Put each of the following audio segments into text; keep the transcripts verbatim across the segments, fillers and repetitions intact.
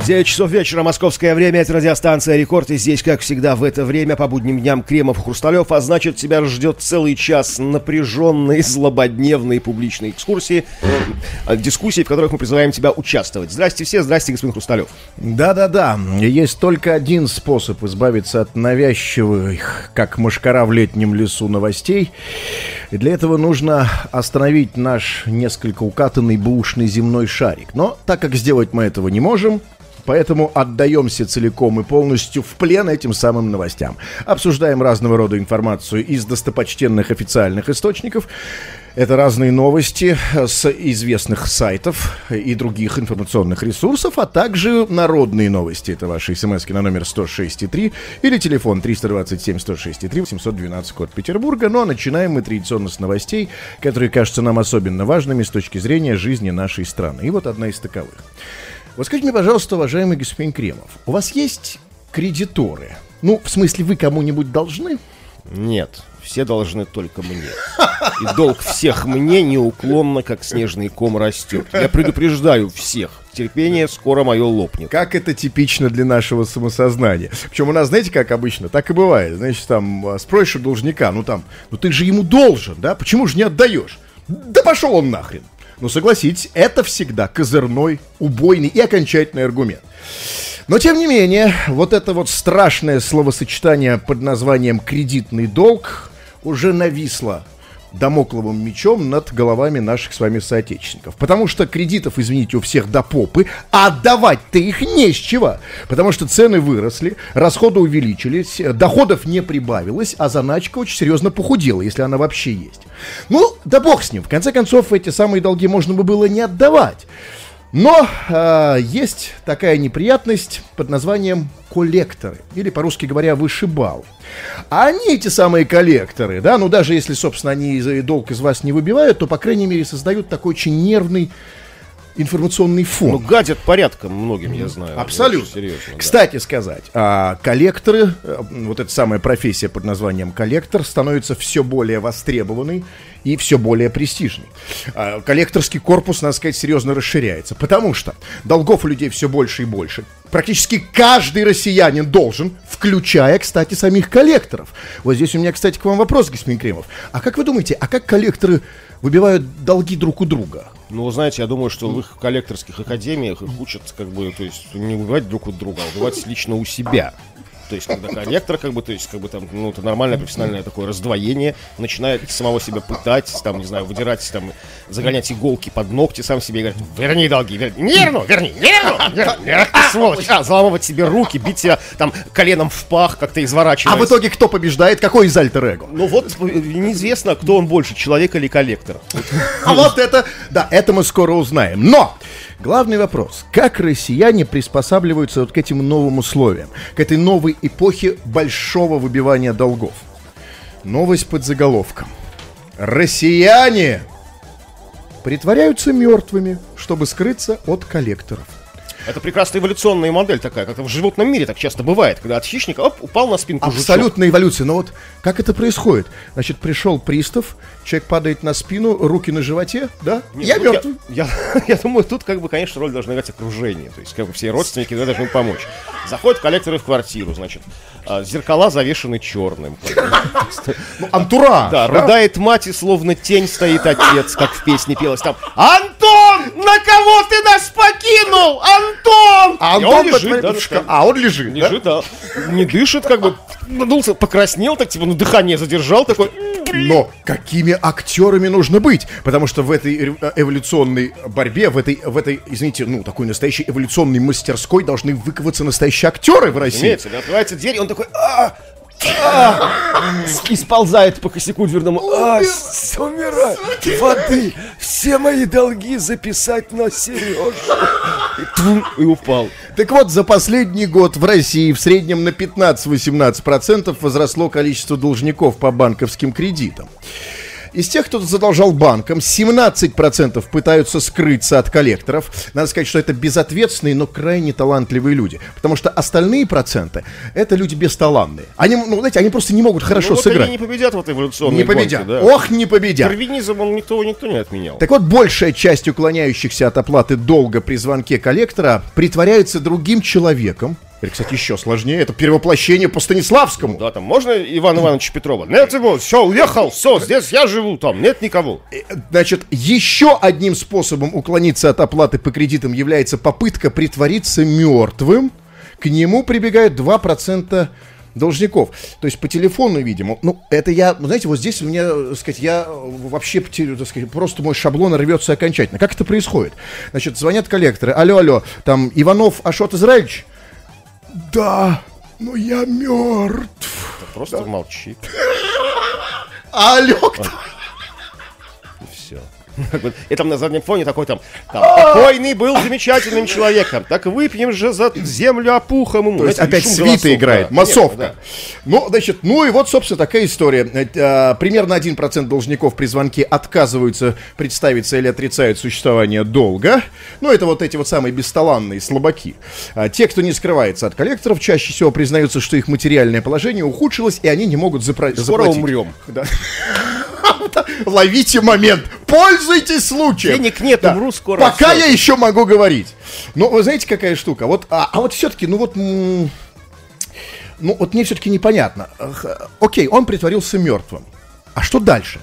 девять часов вечера, московское время, это радиостанция «Рекорд», и здесь, как всегда, в это время по будним дням Кремов и Хрусталев, а значит, тебя ждет целый час напряженной, злободневной публичной экскурсии, э, дискуссии, в которых мы призываем тебя участвовать. Здрасте все, здрасте, господин Хрусталев. Да-да-да, есть только один способ избавиться от навязчивых, как мошкара в летнем лесу, новостей, и для этого нужно остановить наш несколько укатанный бэушный земной шарик. Но так как сделать мы этого не можем, поэтому отдаемся целиком и полностью в плен этим самым новостям. Обсуждаем разного рода информацию из достопочтенных официальных источников. Это разные новости с известных сайтов и других информационных ресурсов, а также народные новости. Это ваши смски на номер сто шесть и три или телефон триста двадцать семь сто шесть и три, восемьсот двенадцать, код Петербурга. Ну а начинаем мы традиционно с новостей, которые кажутся нам особенно важными с точки зрения жизни нашей страны. И вот одна из таковых. Вот скажите мне, пожалуйста, уважаемый господин Кремов, у вас есть кредиторы? Ну, в смысле, вы кому-нибудь должны? Нет, все должны только мне. И долг всех мне неуклонно, как снежный ком, растет. Я предупреждаю всех. Терпение скоро мое лопнет. Как это типично для нашего самосознания. Причем у нас, знаете, как обычно, так и бывает. Значит, там, спросишь у должника, ну там, ну ты же ему должен, да? Почему же не отдаешь? Да пошел он нахрен. Ну, согласитесь, это всегда козырной, убойный и окончательный аргумент. Но, тем не менее, вот это вот страшное словосочетание под названием «кредитный долг» уже нависло дамокловым мечом над головами наших с вами соотечественников. Потому что кредитов, извините, у всех до попы, а отдавать-то их не с чего. Потому что цены выросли, расходы увеличились, доходов не прибавилось, а заначка очень серьезно похудела, если она вообще есть. Ну, да бог с ним. В конце концов, эти самые долги можно бы было не отдавать. Но э, есть такая неприятность под названием коллекторы, или, по-русски говоря, вышибалы. А они, эти самые коллекторы, да, ну даже если, собственно, они долг из вас не выбивают, то, по крайней мере, создают такой очень нервный информационный фон. Ну, гадят порядком многим, я знаю. Абсолютно. Серьезно, да. Кстати сказать, а, коллекторы, вот эта самая профессия под названием коллектор, становится все более востребованной и все более престижной. А, коллекторский корпус, надо сказать, серьезно расширяется, потому что долгов у людей все больше и больше. Практически каждый россиянин должен, включая, кстати, самих коллекторов. Вот здесь у меня, кстати, к вам вопрос, господин Кремов. А как вы думаете, а как коллекторы выбивают долги друг у друга? Ну, вы знаете, я думаю, что в их коллекторских академиях их учат, как бы, то есть, не выбивать друг у друга, а выбивать лично у себя. То есть, когда коллектор, как бы, то есть, как бы там, ну, это нормальное профессиональное такое раздвоение, начинает самого себя пытать, там, не знаю, выдирать, там, загонять иголки под ногти, сам себе говорит: верни долги, верни, не верну, верни, не верну, верни, ах ты сволочь, а, заламывать себе руки, бить себя, там, коленом в пах, как-то изворачиваясь. А в итоге кто побеждает, какой из альтер-эго? Ну, вот, неизвестно, кто он больше, человек или коллектор. А вот это, да, это мы скоро узнаем. Но главный вопрос: как россияне приспосабливаются вот к этим новым условиям, к этой новой эпохе большого выбивания долгов? Новость под заголовком: россияне притворяются мертвыми, чтобы скрыться от коллекторов. Это прекрасная эволюционная модель такая, как в животном мире так часто бывает, когда от хищника, оп, упал на спинку жучок. Абсолютная эволюция. Но вот как это происходит? Значит, пришел пристав, человек падает на спину, руки на животе, да? Нет, я ну, мертв. Я, я, я думаю, тут, как бы, конечно, роль должна играть окружение. То есть, как бы, все родственники да, должны помочь. Заходят коллекторы в квартиру, значит, зеркала завешены черным. Ну, антураж. Да, рыдает мать, и словно тень стоит отец, как в песне пелось там: Антон, на кого ты нас покинул? Антон! А он Антон лежит, да, а он лежит, лежит, да? да. Не дышит, как бы, надулся, покраснел, так, типа, ну, дыхание задержал, такой. Но какими актерами нужно быть? Потому что в этой эволюционной борьбе, в этой, в этой, извините, ну, такой настоящей эволюционной мастерской должны выковаться настоящие актеры в России. Разумеется, да, открывается дверь, и он такой: а, а, и сползает по косяку дверному. А, умираю. Воды. Все мои долги записать на Сережу. И, тум, и упал. Так вот, за последний год в России в среднем на пятнадцать-восемнадцать процентов возросло количество должников по банковским кредитам. Из тех, кто задолжал банкам, семнадцать процентов пытаются скрыться от коллекторов. Надо сказать, что это безответственные, но крайне талантливые люди. Потому что остальные проценты — это люди бесталанные. Они, ну, знаете, они просто не могут хорошо ну, вот сыграть. Они не победят в этой эволюционной Не победят. гонке, да. Ох, не победят. Дарвинизм, он никто, никто не отменял. Так вот, большая часть уклоняющихся от оплаты долга при звонке коллектора притворяется другим человеком. Или, кстати, еще сложнее. Это перевоплощение по Станиславскому. Да, там можно Ивана Ивановича Петрова? Нет его, все, уехал, все, здесь я живу, там нет никого. Значит, еще одним способом уклониться от оплаты по кредитам является попытка притвориться мертвым. К нему прибегают два процента должников. То есть по телефону, видимо. Ну, это я, знаете, вот здесь у меня, так сказать, я вообще, так сказать, просто мой шаблон рвется окончательно. Как это происходит? Значит, звонят коллекторы. Алло, алло, там, Иванов Ашот Израильевич? Да, но я мертв. Просто да. молчи. Алло, кто? И все. И там на заднем фоне такой там, там покойный был замечательным человеком. Так выпьем же за землю опухом ему. То есть знаете, опять свита играет, да. массовка. Конечно, да. Ну, значит, ну и вот, собственно, такая история. А, примерно один процент должников при звонке отказываются представиться или отрицают существование долга. Ну, это вот эти вот самые бесталанные слабаки. А, те, кто не скрывается от коллекторов, чаще всего признаются, что их материальное положение ухудшилось, и они не могут запра- Скоро заплатить. умрем. Да. Ловите момент, пользуйтесь случаем. Денег нет, да. умру скоро. Пока все. я еще могу говорить. Но вы знаете, какая штука? Вот, а, а вот все-таки, ну вот, м- ну вот мне все-таки непонятно. Ах, окей, он притворился мертвым. А что дальше?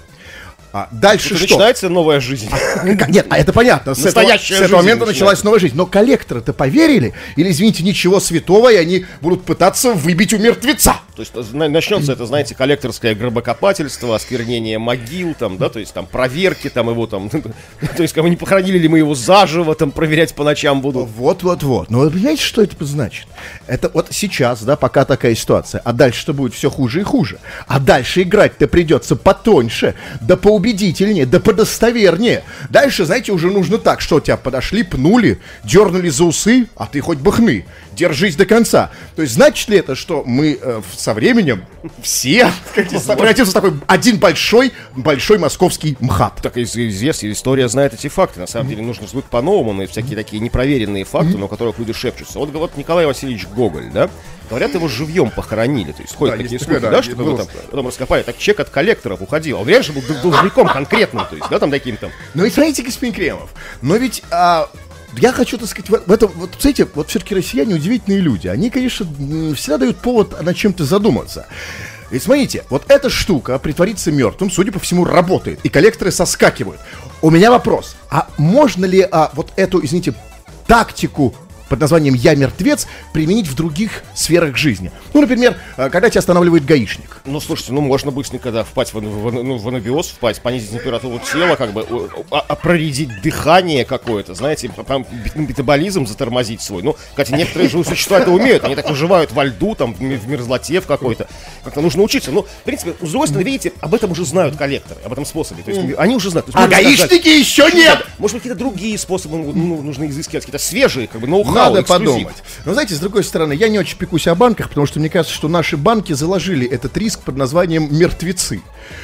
А дальше Тут что? Начинается новая жизнь. Нет, а это понятно. С этого, с этого момента началась новая жизнь. Но коллекторы-то поверили? Или, извините, ничего святого, и они будут пытаться выбить у мертвеца? То есть начнется это, знаете, коллекторское гробокопательство, осквернение могил, там, да, то есть там проверки, там его там, то есть, как бы не похоронили ли мы его заживо, там проверять по ночам будут. Вот-вот-вот. Но вы понимаете, что это значит? Это вот сейчас, да, пока такая ситуация, а дальше-то будет все хуже и хуже. А дальше играть-то придется потоньше, да поубедительнее, да подостовернее. Дальше, знаете, уже нужно так, что тебя подошли, пнули, дернули за усы, а ты хоть бы хны. Держись до конца. То есть значит ли это, что мы э, со временем все превратимся в такой один большой, большой московский МХАТ? Так известно, история знает эти факты. На самом деле нужно взглянуть по-новому на всякие такие непроверенные факты, но о которых люди шепчутся. Вот, вот Николай Васильевич Гоголь, да? Говорят, его живьем похоронили. То есть ходят да, такие слухи, да, да, что как бы, там, потом раскопали. Так чек от коллекторов уходил. Он реально же был должником конкретным, то есть, да, там таким там. Ну и смотрите, господин Кремов, но ведь... А... Я хочу, так сказать, в этом, вот, знаете, вот все-таки россияне удивительные люди. Они, конечно, всегда дают повод над чем-то задуматься. Ведь смотрите, вот эта штука, притвориться мертвым, судя по всему, работает. И коллекторы соскакивают. У меня вопрос. А можно ли а, вот эту, извините, тактику под названием «Я мертвец» применить в других сферах жизни? Ну, например, когда тебя останавливает гаишник. Ну, слушайте, ну, можно быстренько, да, впасть в, в, ну, в анабиоз, впасть, понизить температуру тела, как бы, а, а проредить дыхание какое-то, знаете, прям метаболизм затормозить свой. Ну, кстати, некоторые живые существа это умеют, они так выживают во льду, там, в мерзлоте в какой-то. Как-то нужно учиться. Ну, в принципе, с другой стороны, видите, об этом уже знают коллекторы, об этом способе. То есть, mm. они уже знают. А гаишники сказать, еще нет! Может быть, какие-то другие способы ну, нужно изыскивать, какие-то свежие, как бы, ноу-хау. Надо подумать. Но знаете, с другой стороны, я не очень пекусь о банках, потому что мне кажется, что наши банки заложили этот риск под названием «мертвецы».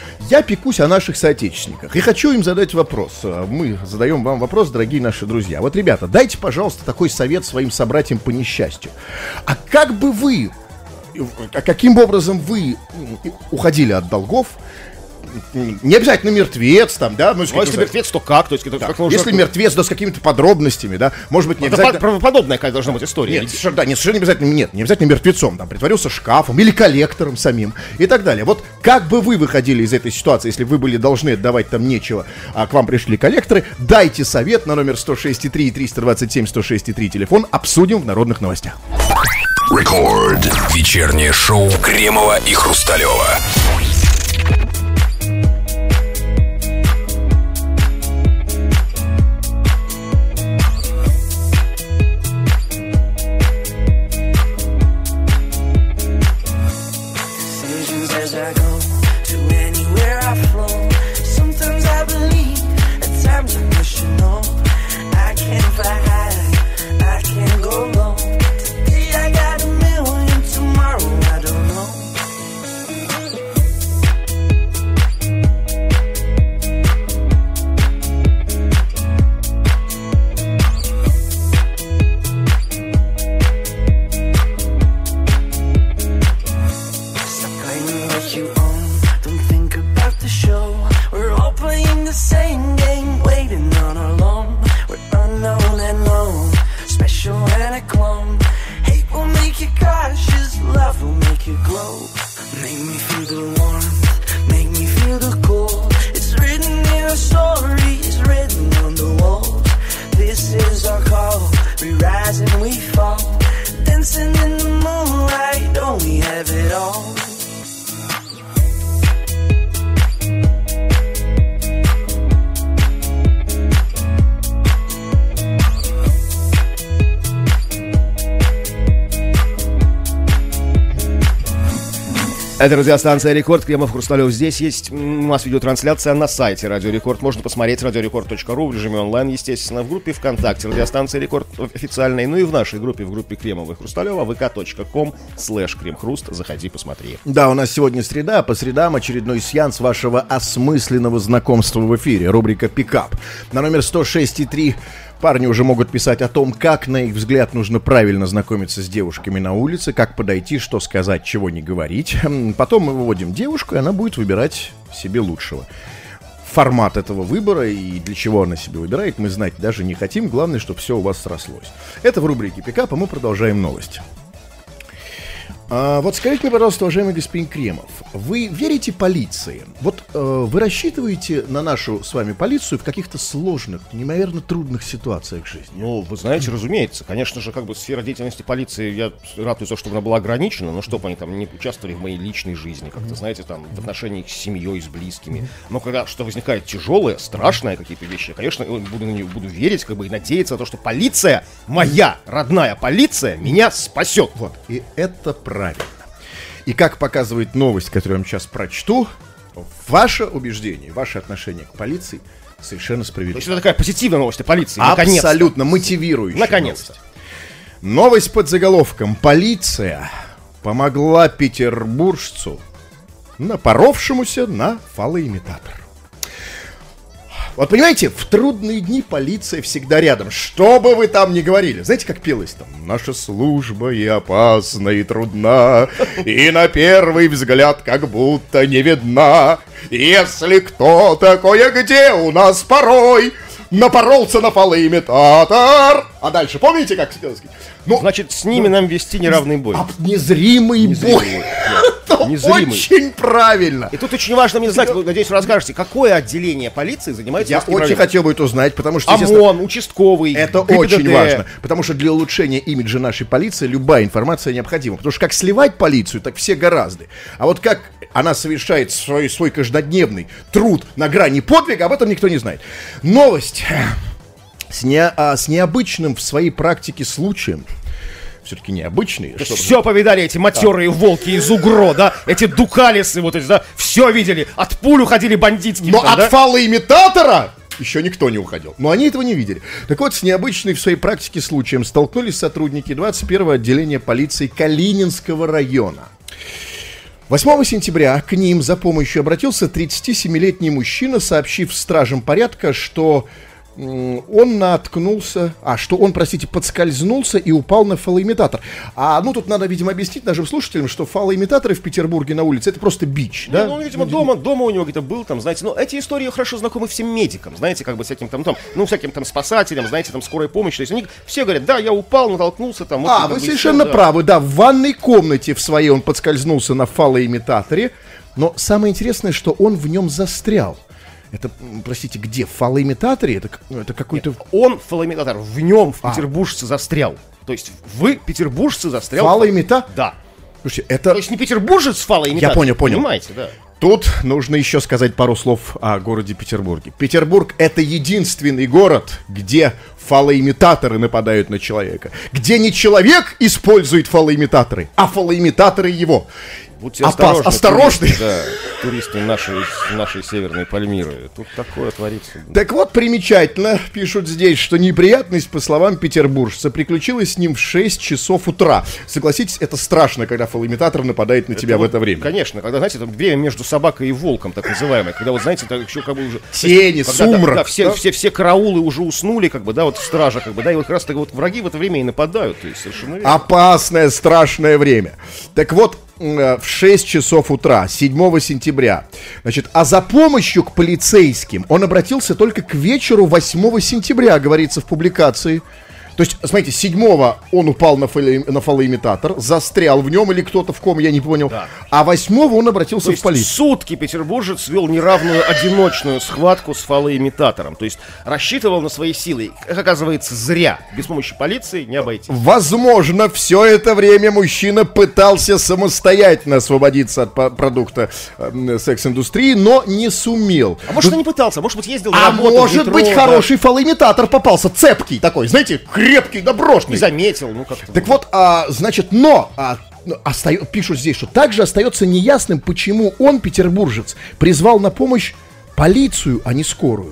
Я пекусь о наших соотечественниках и хочу им задать вопрос. Мы задаем вам вопрос, дорогие наши друзья. Вот, ребята, дайте, пожалуйста, такой совет своим собратьям по несчастью. А как бы вы, каким образом вы уходили от долгов? Не обязательно мертвец там, да? Ну, ну если мертвец, то как? То есть, да. как если мертвец, да, с какими-то подробностями, да? Может быть, не это обязательно... правдоподобная какая должна быть история. Нет, совершенно, да, нет, совершенно не обязательно, нет, не обязательно мертвецом, там, притворился шкафом или коллектором самим и так далее. Вот как бы вы выходили из этой ситуации, если вы были должны отдавать там нечего, а к вам пришли коллекторы? Дайте совет на номер сто шесть и три и триста двадцать семь сто шесть и три, телефон, обсудим в народных новостях. Рекорд. Вечернее шоу Кремова и Хрусталева. you glow. Make me feel the warmth, make me feel the cold. It's written in our stories, written on the walls. This is our call, we rise and we fall. Dancing in the moonlight, don't we have it all? Это радиостанция «Рекорд». Кремов, Хрусталев. Здесь есть у нас видеотрансляция на сайте Радио Рекорд. Можно посмотреть радиорекорд точка ру в режиме онлайн, естественно, в группе ВКонтакте радиостанция «Рекорд» официальной, ну и в нашей группе, в группе Кремова и Хрусталева, вэ ка точка ком слэш кремхруст. Заходи, посмотри. Да, у нас сегодня среда, а по средам очередной сеанс вашего осмысленного знакомства в эфире. Рубрика «Пикап». На номер сто шесть и три парни уже могут писать о том, как, на их взгляд, нужно правильно знакомиться с девушками на улице, как подойти, что сказать, чего не говорить. Потом мы выводим девушку, и она будет выбирать себе лучшего. Формат этого выбора и для чего она себе выбирает, мы знать даже не хотим. Главное, чтобы все у вас срослось. Это в рубрике «Пикап», а мы продолжаем новости. А, вот скажите мне, пожалуйста, уважаемый господин Кремов, вы верите полиции? Вот э, вы рассчитываете на нашу с вами полицию в каких-то сложных, неимоверно трудных ситуациях жизни? Ну, вы знаете, разумеется. Конечно же, как бы сфера деятельности полиции, я рад, чтобы она была ограничена, но чтобы они там не участвовали в моей личной жизни, как-то, знаете, там, в отношениях с семьей, с близкими. Но когда что возникает тяжелое, страшное какие-то вещи, я, конечно, буду на нее буду верить, как бы, и надеяться на то, что полиция, моя родная полиция, меня спасет. Вот, и это правильно. Правильно. И как показывает новость, которую я вам сейчас прочту, ваше убеждение, ваше отношение к полиции совершенно справедливо. То есть это такая позитивная новость о полиции. Абсолютно мотивирующая. Наконец-то. Новость. Новость под заголовком: полиция помогла петербуржцу, напоровшемуся на фалоимитатор. Вот понимаете, в трудные дни полиция всегда рядом, что бы вы там ни говорили. Знаете, как пелось там? Наша служба и опасна, и трудна, и на первый взгляд как будто не видна. Если кто-то кое-где у нас порой напоролся на фалоимитатор. А дальше помните, как пелось? Ну, значит, с ними ну, нам вести неравный бой. А, незримый, незримый бой. Это очень правильно. И тут очень важно мне знать, вы, надеюсь, вы расскажете, какое отделение полиции занимается. Я очень проблемой. хотел бы это узнать, потому что... ОМОН, участковый, это ГИБДД. Очень важно, потому что для улучшения имиджа нашей полиции любая информация необходима. Потому что как сливать полицию, так все гораздо. А вот как она совершает свой, свой каждодневный труд на грани подвига, об этом никто не знает. Новость с, не, а, с необычным в своей практике случаем. Все-таки необычные. Все повидали эти матерые да. волки из УГРО, да? Эти дукалисы вот эти, да? Все видели. От пуль уходили бандитские. Но там, от да? фалоимитатора еще никто не уходил. Но они этого не видели. Так вот, с необычной в своей практике случаем столкнулись сотрудники двадцать первого отделения полиции Калининского района. восьмого сентября к ним за помощью обратился тридцатисемилетний мужчина, сообщив стражам порядка, что он наткнулся, а, что он, простите, подскользнулся и упал на фалоимитатор. А, ну, тут надо, видимо, объяснить нашим слушателям, что фалоимитаторы в Петербурге на улице — это просто бич, не, да? Ну, видимо, дома, дома у него где-то был, там, знаете, ну, эти истории хорошо знакомы всем медикам, знаете, как бы всяким там, там, ну, всяким там спасателям, знаете, там, скорой помощи, то есть они все говорят, да, я упал, натолкнулся, там... Вот, а, вы совершенно все, правы, да. да, в ванной комнате в своей он подскользнулся на фалоимитаторе, но самое интересное, что он в нем застрял. Это, простите, где? В фалоимитаторе? Это, это какой-то... Нет, он фалоимитатор, в нем, в петербуржце, а. застрял. То есть вы, петербуржце, застрял... Фалоимитатор? Да. Слушайте, это... То есть не петербуржец фалоимитатор. Я понял, понял. Понимаете, да. Тут нужно еще сказать пару слов о городе Петербурге. Петербург — это единственный город, где фалоимитаторы нападают на человека. Где не человек использует фалоимитаторы, а фалоимитаторы его. Будьте осторожны, осторожны. Туристы, да, туристы нашей, нашей северной Пальмиры. Тут такое творится. Так вот, примечательно, пишут здесь, что неприятность, по словам петербуржца, приключилась с ним в шесть часов утра. Согласитесь, это страшно, когда фалоимитатор нападает на это тебя вот, в это время. Конечно, когда, знаете, там время между собакой и волком, так называемое. Когда, вот, знаете, так еще как бы уже... Тени, когда, сумрак. Да, да, все, да? Все, все караулы уже уснули, как бы, да, вот стража, как бы, да, и вот как раз так вот враги в это время и нападают. То есть совершенно верно. Опасное, страшное время. Так вот, в шесть часов утра, седьмого сентября. Значит, а за помощью к полицейским он обратился только к вечеру восьмого сентября, говорится в публикации. То есть, смотрите, седьмого он упал на, фали, на фалоимитатор, застрял в нем, или кто-то в ком, я не понял. Да. А восьмого он обратился То в есть полицию. сутки петербуржец вел неравную одиночную схватку с фалоимитатором. То есть рассчитывал на свои силы. Как оказывается, зря. Без помощи полиции не обойтись. Возможно, все это время мужчина пытался самостоятельно освободиться от по- продукта э, секс-индустрии, но не сумел. А может, и не пытался, может быть, ездил на А работу в может метро, быть, да. хороший фалоимитатор попался, цепкий такой, знаете, крепкий, доброшный. Не заметил, ну как-то. Так вот, а, значит, но а, остаё- пишут здесь, что также остается неясным, почему он, петербуржец, призвал на помощь полицию, а не скорую.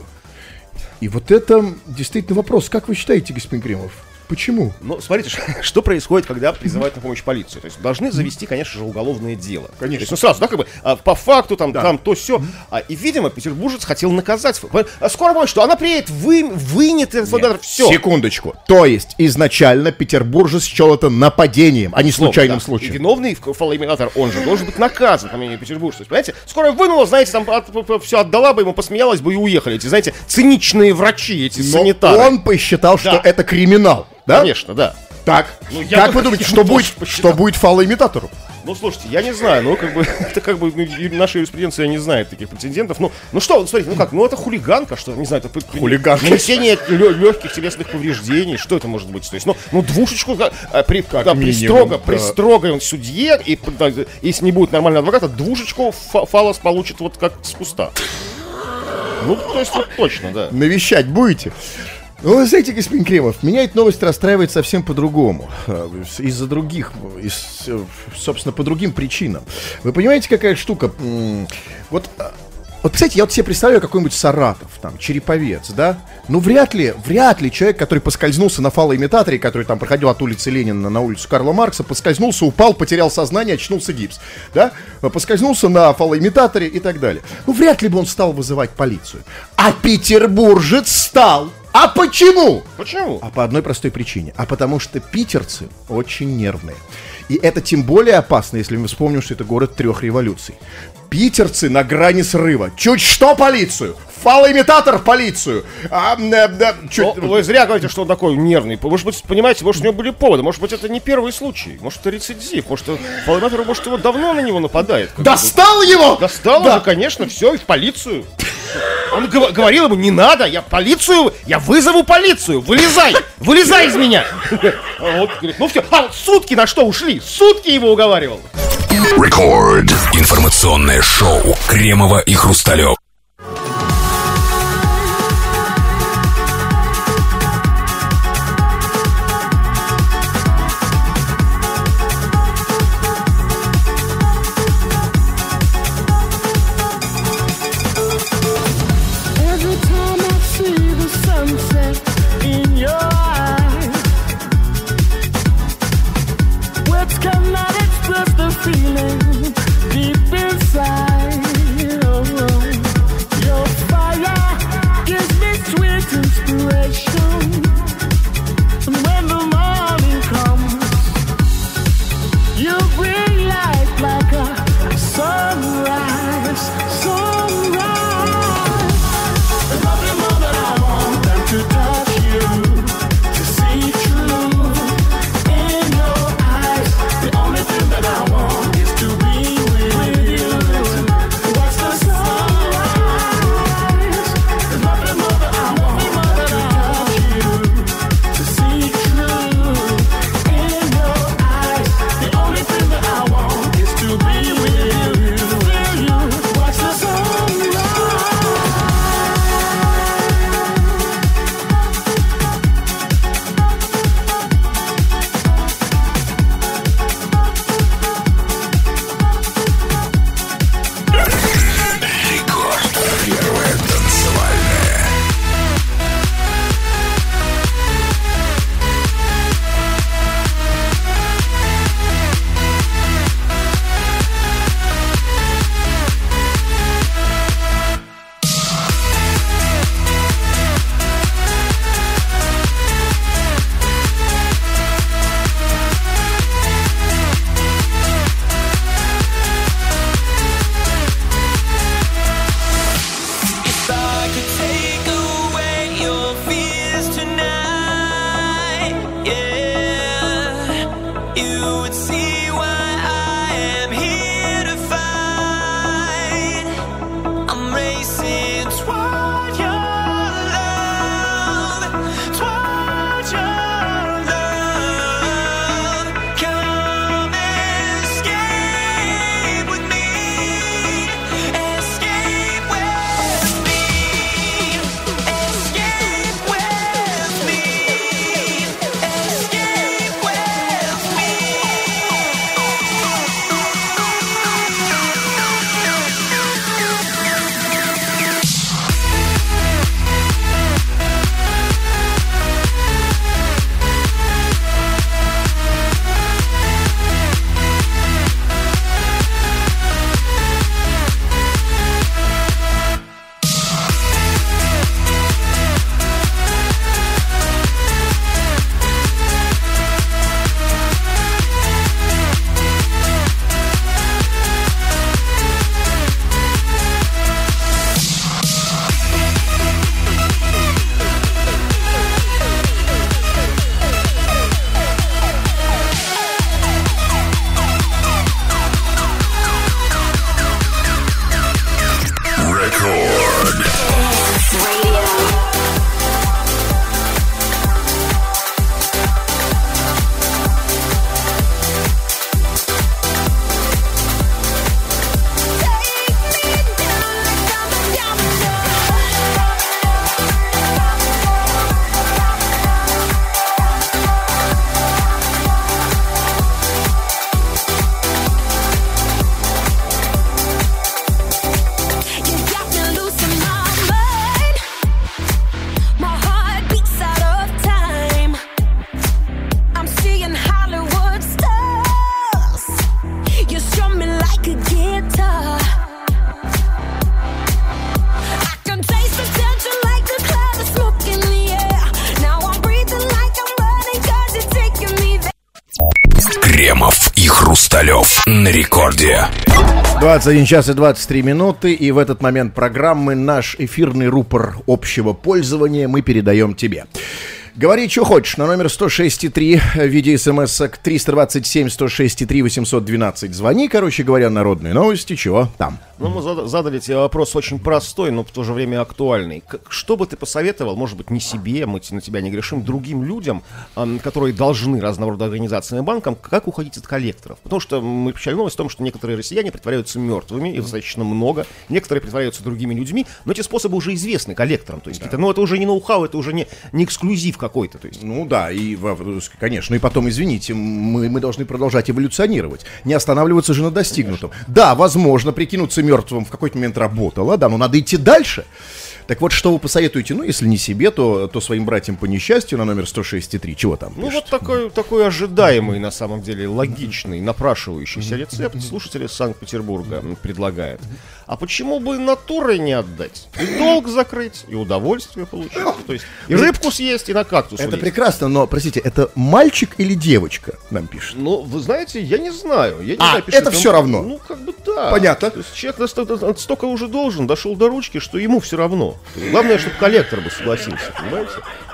И вот это действительно вопрос. Как вы считаете, господин Кремов? Почему? Ну, смотрите, что происходит, когда призывают на помощь полицию. То есть должны завести, конечно же, уголовное дело. Конечно. То есть, ну, сразу, да, как бы, а, по факту, там, Да. там, то, все. А, и, видимо, петербуржец хотел наказать. А скоро помощь, что она приедет, вы, вынет информатор, все. Секундочку. То есть, изначально петербуржец счел это нападением, а не случайным Да. И случаем. виновный фалоимитатор, он же должен быть наказан, по мнению петербуржца. То есть, понимаете, скоро вынула, знаете, там все отдала бы ему, посмеялась бы и уехали. Эти, знаете, циничные врачи, эти Но санитары. он посчитал, что Да. это криминал. Да? Конечно, да. Так. Ну, я как бы- вы думаете, я что бы будет, тоже посчитал. что будет фалоимитатору? Ну, слушайте, я не знаю, ну, как бы, это как бы, ну, ю- наша юриспруденция не знает таких претендентов. Ну, ну что, ну, смотрите, ну как, ну это хулиганка, что, не знаю, это при- Хулиганка. нанесение легких телесных повреждений, что это может быть? То есть, ну, ну двушечку, да, а, при, Как да, при минимум, строго, да. при строгом судье, и да, если не будет нормального адвоката, двушечку фа- фалос получит вот как с куста. Ну, то есть, вот точно, да. Навещать будете? Ну, вы знаете, господин Кремов, меня эта новость расстраивает совсем по-другому. Э, Из-за других, из, э, собственно, по другим причинам. Вы понимаете, какая штука? М, Вот, э, вот, кстати, я вот себе представляю какой-нибудь Саратов, там, Череповец, да? Ну, вряд ли, вряд ли человек, который поскользнулся на фалоимитаторе, который там проходил от улицы Ленина на улицу Карла Маркса, поскользнулся, упал, потерял сознание, очнулся гипс, да? Поскользнулся на фалоимитаторе и так далее. Ну, вряд ли бы он стал вызывать полицию. А петербуржец стал. А почему? Почему? А по одной простой причине. А потому что питерцы очень нервные. И это тем более опасно, если мы вспомним, что это город трех революций. Питерцы на грани срыва. Чуть что полицию. Фалоимитатор полицию. А, э, да, чуть... Ну, вы зря говорите, что он такой нервный. Может быть, понимаете, может, у него были поводы. Может быть, это не первый случай. Может, это рецидив. Может, фалоимитатор, может, его давно на него нападает. Как бы. Достал его? Достал Да. уже, конечно, все, и в полицию. Он гов- говорил ему, не надо, я полицию, я вызову полицию, вылезай, вылезай из меня. А вот, говорит, ну все, а вот сутки на что ушли? Сутки его уговаривал. Рекорд. Информационное шоу Кремова и Хрусталев. Every time I see the sunset in your eyes, words cannot express the feeling deep inside. Oh, you would see why I am here to fight. I'm racing toward your love, toward your love. Come escape with me, escape with me, escape with me, escape with me. Record. You got me losing my mind. My heart beats out of time. I'm seeing Hollywood stars. You strum me like a guitar. I can taste the tension like a cloud of smoke in the air. Now I'm breathing like I'm running 'cause you're taking me there. Кремов и Хрусталев на рекорде. двадцать один час и двадцать три минуты, и в этот момент программы наш эфирный рупор общего пользования мы передаем тебе. Говори, что хочешь, на номер сто шесть три в виде смс к триста двадцать семь сто шесть три восемьсот двенадцать. Звони, короче говоря, народные новости, чего там. Ну, мы зада- задали тебе вопрос очень простой, но в то же время актуальный. К- что бы ты посоветовал, может быть, не себе, мы т- на тебя не грешим, другим людям, ам, которые должны разного рода организациям и банкам, как уходить от коллекторов? Потому что мы печали новость в том, что некоторые россияне притворяются мертвыми, их достаточно много, некоторые притворяются другими людьми, но эти способы уже известны коллекторам. То есть, какие-то- ну, это уже не ноу-хау, это уже не, не эксклюзив какой-то. То есть. Ну да, и, в- конечно, и потом, извините, мы, мы должны продолжать эволюционировать, не останавливаться же на достигнутом. Да, возможно, прикинуться мертвым в какой-то момент работало, да, но надо идти дальше. Так вот, что вы посоветуете, ну, если не себе, то, то своим братьям по несчастью на номер сто шесть три. Чего там Ну, пишет? вот такой, такой ожидаемый, на самом деле, логичный, напрашивающийся рецепт слушатель из Санкт-Петербурга предлагает. А почему бы натурой не отдать? И долг закрыть, и удовольствие получить. То есть и рыбку съесть, и на кактус Это улезть. прекрасно, но, простите, это мальчик или девочка нам пишет? Ну, вы знаете, я не знаю. Я не А, знаю, пишет это он- всё равно? Ну, как бы да. Понятно. То есть человек настолько, столько уже должен, дошел до ручки, что ему все равно. То есть главное, чтобы коллектор бы согласился, понимаете?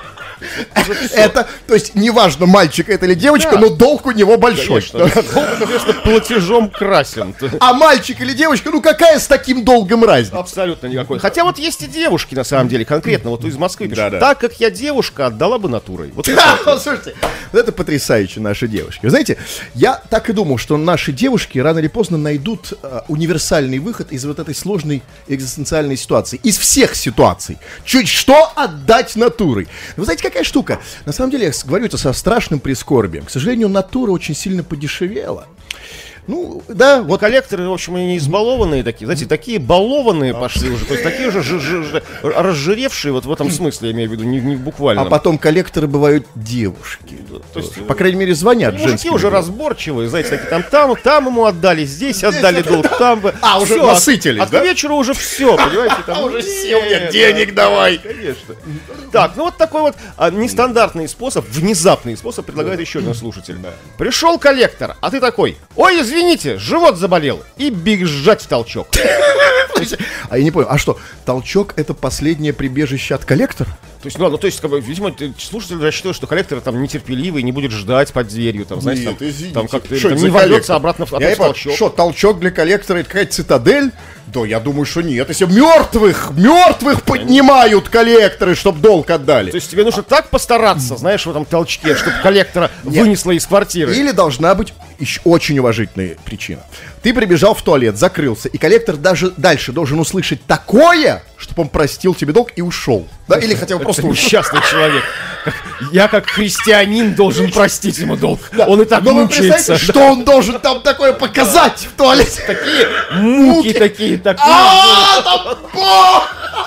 Уже всё. Это, то есть, неважно, мальчик это или девочка, Да. но долг у него большой. Конечно. Долг, соответственно, платежом красен. А мальчик или девочка, ну какая с таким долгом разница? Абсолютно никакой. Хотя вот есть и девушки, на самом деле, конкретно, вот из Москвы пишут. Да-да. Так как я девушка, отдала бы натурой. Вот Да, это. слушайте, вот это потрясающе, наши девушки. Вы знаете, я так и думал, что наши девушки рано или поздно найдут э, универсальный выход из вот этой сложной экзистенциальной ситуации. Из всех ситуаций. Чуть что отдать натурой. Вы знаете, какая штука? На самом деле, я с- говорю это со страшным прискорбием. К сожалению, натура очень сильно подешевела. Ну, да, вот Коллекторы, в общем, они избалованные такие, знаете, такие балованные пошли уже, то есть такие же ж- ж- ж- разжиревшие, вот в этом смысле, я имею в виду, не, не буквально. а потом коллекторы бывают девушки. То есть, По крайней мере, звонят мужики женские. уже разборчивые, знаете, такие там, там, там ему отдали, здесь отдали долг, там бы. А, уже Всё, насытились, а, да? А к вечеру уже все, понимаете, там. Уже нет, сил нет, да, денег давай. Конечно. Так, ну вот такой вот а, нестандартный способ, внезапный способ предлагает еще один слушатель. Пришел коллектор, а ты такой: ой, извините, живот заболел, и бежать в толчок. А я не понял, а что, толчок это последнее прибежище от коллектора? То есть, ну ладно, то есть, как бы, видимо, ты- слушатель рассчитывает, что коллектор там нетерпеливый, не будет ждать под дверью, там, знаете, там, Нет, извините. там как-то Что там это не за ворвется коллектор? обратно в Я опять не понял, толчок. что, толчок для коллектора это какая-то цитадель? Да, я думаю, что нет. Если мертвых, мертвых поднимают коллекторы, чтобы долг отдали. То есть тебе нужно так постараться, знаешь, в этом толчке, чтобы коллектора вынесло из квартиры. Или должна быть еще очень уважительная причина. Ты прибежал в туалет, закрылся, и коллектор даже дальше должен услышать такое, чтобы он простил тебе долг и ушел. Да? Или хотя бы просто Это ушел. несчастный человек. Как- Я как христианин должен простить ему долг. Он и так Но вы мучается. представляете, что он должен там такое показать в туалете? Такие муки такие, такие. А, там, о!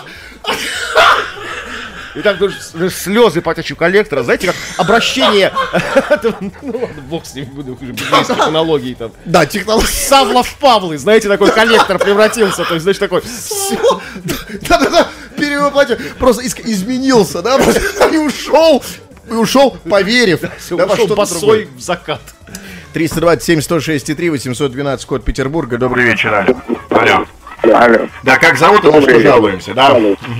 И так даже с- слезы по течу коллектора. Знаете, как обращение... Ну ладно, бог с ним, буду уже без технологий там. Да, технология. Савлов Павлы, знаете, такой коллектор превратился. То есть, знаешь, такой... Да-да-да, перевоплотил. Просто из- изменился, да? И ушел, и ушел, поверив. да, во Ушел что-то босой другое. в закат. триста двадцать семь сто шесть три восемьсот двенадцать, код Петербурга. Добрый вечер, алло. Алло. Алло. Да, как зовут, это что жалуемся, да?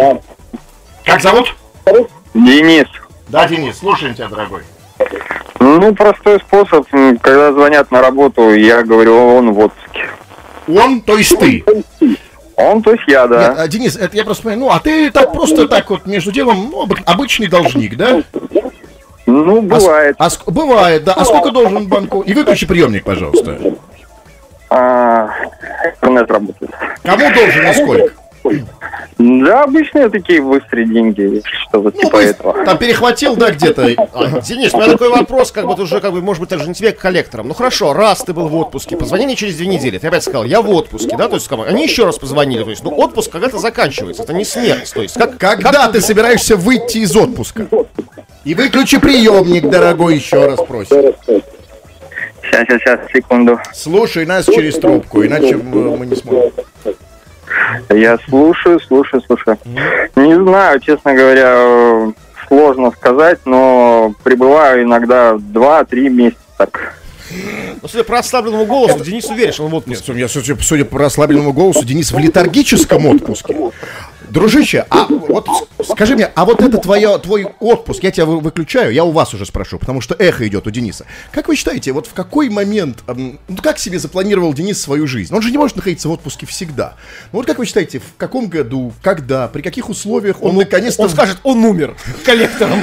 Как зовут? Денис. Да, Денис, слушаем тебя, дорогой. Ну, простой способ, м, когда звонят на работу, я говорю, он в отпуске. Он, то есть ты. Он, то есть я, да. Нет, а, Денис, это я просто понимаю, ну, а ты так просто так вот между делом, ну, обы- обычный должник, да? Ну, А с- бывает. А, ск- бывает, да. А сколько должен банку? И выключи приемник, пожалуйста. А, интернет работает. Кому должен и сколько? Да, обычные такие быстрые деньги, что-то Ну, типа то есть, этого. там перехватил, да, где-то. А, Денис, у меня такой вопрос, как бы это уже, как бы, может быть, даже не тебе, как коллекторам. Ну хорошо, раз ты был в отпуске, позвони мне через две недели. Ты опять сказал, я в отпуске, да, то есть, как бы, они еще раз позвонили, то есть, ну, отпуск когда-то заканчивается, это не смерть, то есть, как... Когда как- ты собираешься выйти из отпуска? И выключи приемник, дорогой, еще раз просим. Сейчас, сейчас, сейчас, секунду. Слушай нас через трубку, иначе э, мы не сможем. Я слушаю, слушаю, слушаю. Не знаю, честно говоря, э, сложно сказать, но пребываю иногда два-три месяца так. Ну, судя по расслабленному голосу, Денис уверен, что он в отпуске. Нет, я, судя, судя по расслабленному голосу, Денис в летаргическом отпуске. Дружище, а вот с- скажи мне, а вот это твое, твой отпуск, я тебя вы- выключаю, я у вас уже спрошу, потому что эхо идет у Дениса. Как вы считаете, вот в какой момент, эм, ну как себе запланировал Денис свою жизнь? Он же не может находиться в отпуске всегда. Ну вот как вы считаете, в каком году, когда, при каких условиях он, наконец-то... Он скажет, он умер коллектором.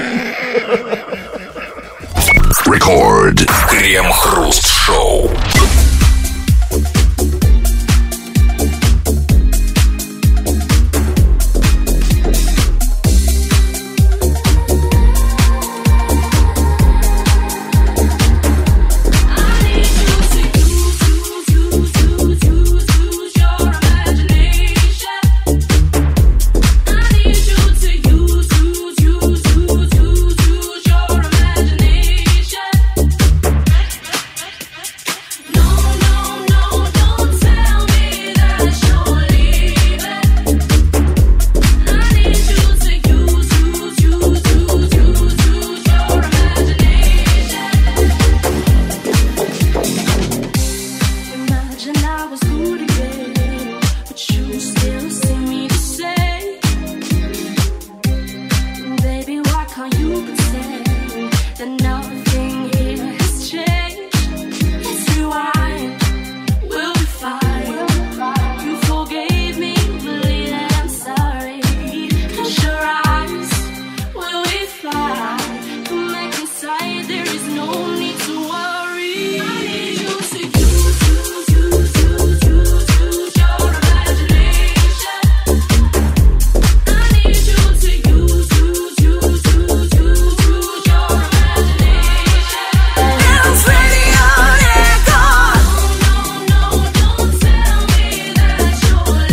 Рекорд. Крем-хруст-шоу. Imagine I was good again, but you still see me the same. Baby, why can't you pretend that nothing here has changed? Let's rewind, we'll be fine. You forgave me, believe that I'm sorry. Close your eyes, we'll be fine. Come back inside, there is no need to worry. I need you to use, use, use, use, use, use your imagination. I need you to use, use, use, use, use, use your imagination. Dance radio record. No, no, no, don't tell me that you're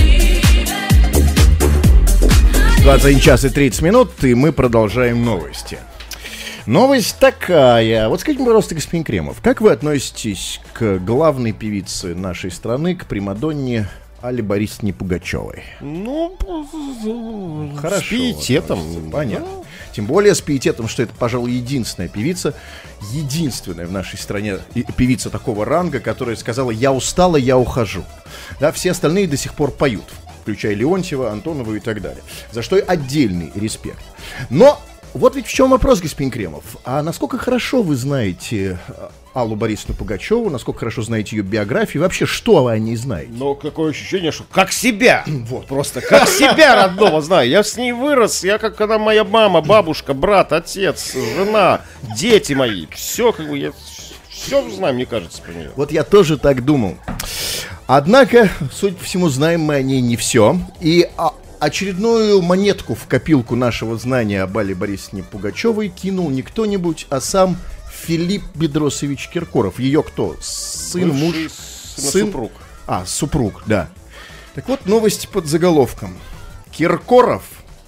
leaving. двадцать один час и тридцать минут, и мы продолжаем новости. Новость такая. Вот скажите, пожалуйста, господин Кремов, как вы относитесь к главной певице нашей страны, к примадонне Алле Борисовне Пугачевой? Ну, Хорошо. с пиететом. вот, понятно. Тем более с пиететом, что это, пожалуй, единственная певица, единственная в нашей стране и- певица такого ранга, которая сказала: «Я устала, я ухожу». Да, все остальные до сих пор поют. включая Леонтьева, Антонова и так далее. За что и отдельный респект. Но вот ведь в чем вопрос, господин Кремов. А насколько хорошо вы знаете Аллу Борисовну Пугачеву, насколько хорошо знаете ее биографию, вообще что вы о ней знаете? Но какое ощущение, что как себя, вот просто как себя родного знаю. Я с ней вырос, я как она моя мама, бабушка, брат, отец, жена, дети мои. Все, как бы, я все знаю, мне кажется, про нее. Вот я тоже так думал. Однако, судя по всему, знаем мы о ней не все. И а, очередную монетку в копилку нашего знания об Алле Борисовне Пугачевой кинул не кто-нибудь, а сам Филипп Бедросович Киркоров. Ее кто? Сын, муж, сын, супруг. А, супруг, да. Так вот, новость под заголовком. Киркоров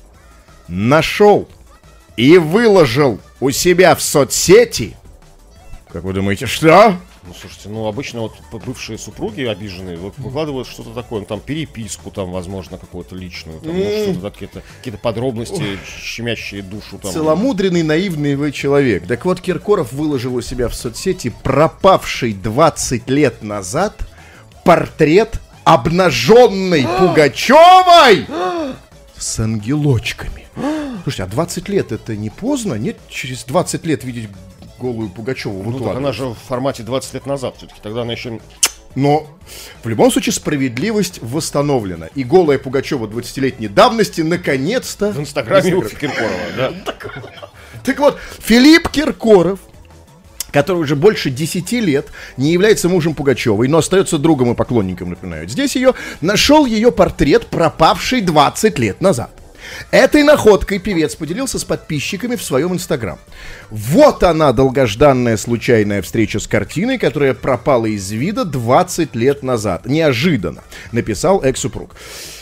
нашел и выложил у себя в соцсети. Как вы думаете, что? Ну, слушайте, ну, обычно вот бывшие супруги обиженные вот, выкладывают что-то такое, ну, там, переписку, там, возможно, какую-то личную, там, ну, что-то, какие-то, какие-то подробности, щемящие душу, там. Целомудренный, наивный вы человек. Так вот, Киркоров выложил у себя в соцсети пропавший двадцать лет назад портрет обнаженной Пугачевой с ангелочками. Слушайте, а двадцать лет это не поздно? Нет, через двадцать лет видеть голую Пугачеву ну, так она же в формате двадцать лет назад все-таки, тогда она еще... Но в любом случае справедливость восстановлена. И голая Пугачева двадцатилетней давности наконец-то... В инстаграме у Киркорова, да. Так вот, Филипп Киркоров, который уже больше десяти лет не является мужем Пугачевой, но остается другом и поклонником, напоминаю. Здесь ее нашел ее портрет, пропавший двадцать лет назад. Этой находкой певец поделился с подписчиками в своем инстаграм. Вот она, долгожданная случайная встреча с картиной, которая пропала из вида двадцать лет назад. Неожиданно, написал экс-супруг.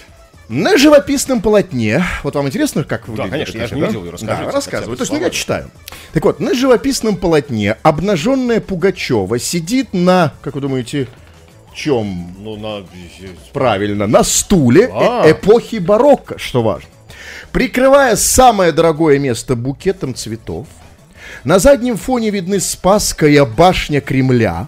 На живописном полотне, вот вам интересно, как выглядит? Да, конечно, я же не да? видел ее, расскажите. Да, рассказываю, то есть ну, я читаю. Так вот, на живописном полотне обнаженная Пугачева сидит на, как вы думаете, чем? Ну, на... Правильно, на стуле А. э- эпохи барокко, что важно. Прикрывая самое дорогое место букетом цветов, на заднем фоне видны Спасская башня Кремля,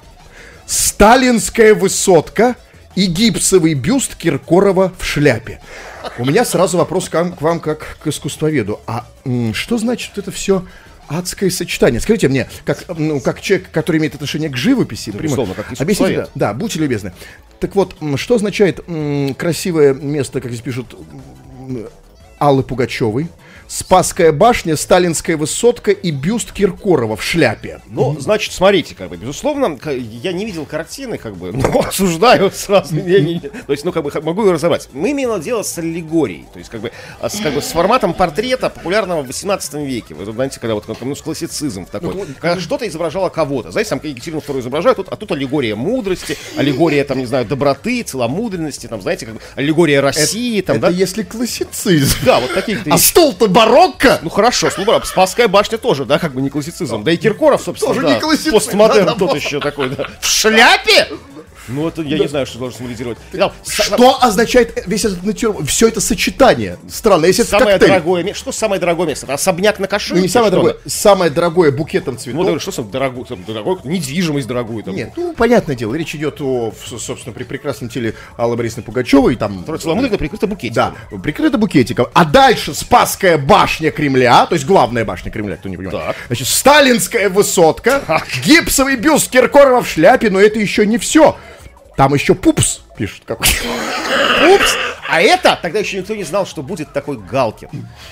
Сталинская высотка и гипсовый бюст Киркорова в шляпе. У меня сразу вопрос к вам, к вам как к искусствоведу. А м, что значит это все адское сочетание? Скажите мне, как, ну, как человек, который имеет отношение к живописи, Ну, прямо, безусловно, как объясните, да, искусствовед. да, будьте любезны. Так вот, м, что означает м, красивое место, как здесь пишут, м, Аллы Пугачевой, Спасская башня, Сталинская высотка и бюст Киркорова в шляпе? Ну, значит, смотрите, как бы, безусловно, к- я не видел картины, как бы, но осуждаю сразу. Я не- То есть, ну, как бы, х- могу ее разобрать. Мы имели дело с аллегорией, то есть, как бы, а с, как бы, с форматом портрета, популярного в восемнадцатом веке. Вы знаете, когда вот, ну, с классицизм такой, когда что-то изображало кого-то. Знаете, там Екатерину вторую изображают, тут, а тут аллегория мудрости, аллегория, там, не знаю, доброты, целомудренности, там, знаете, как бы, аллегория России, там, Это да? если классицизм. Да, вот таких-то А есть. стол-то барокко! Ну хорошо, ну, брат, Спасская башня тоже, да, как бы не классицизм. Да и Киркоров, собственно, Тоже да, не классицизм, постмодерн да, да, тот да. еще такой, да. В шляпе? Ну, это я не знаю, что должен символизировать. Итак, са- Что означает весь этот натюрморт? Все это сочетание. Странно, если это Самое коктейль. дорогое место. Что самое дорогое место? Это особняк на Каширке? Ну не самое что дорогое, ли? самое дорогое букетом Ну, цветов. да, что самое дорогое? Там, дорогое? Недвижимость дорогую. Там. Нет, ну понятное дело, речь идет о, в- собственно, при прекрасном теле Аллы Борисовны Пугачевой, там... Которое целомудренно прикрыто букетиком. Да, прикрыто букетиком. А дальше Спасская башня Кремля, то есть главная башня Кремля, кто не понимает. Так. Значит, Сталинская высотка, гипсовый бюст Киркорова в шляпе, но это еще не все. Там еще пупс, пишут какой. Упс! А это, тогда еще никто не знал, что будет такой Галкин.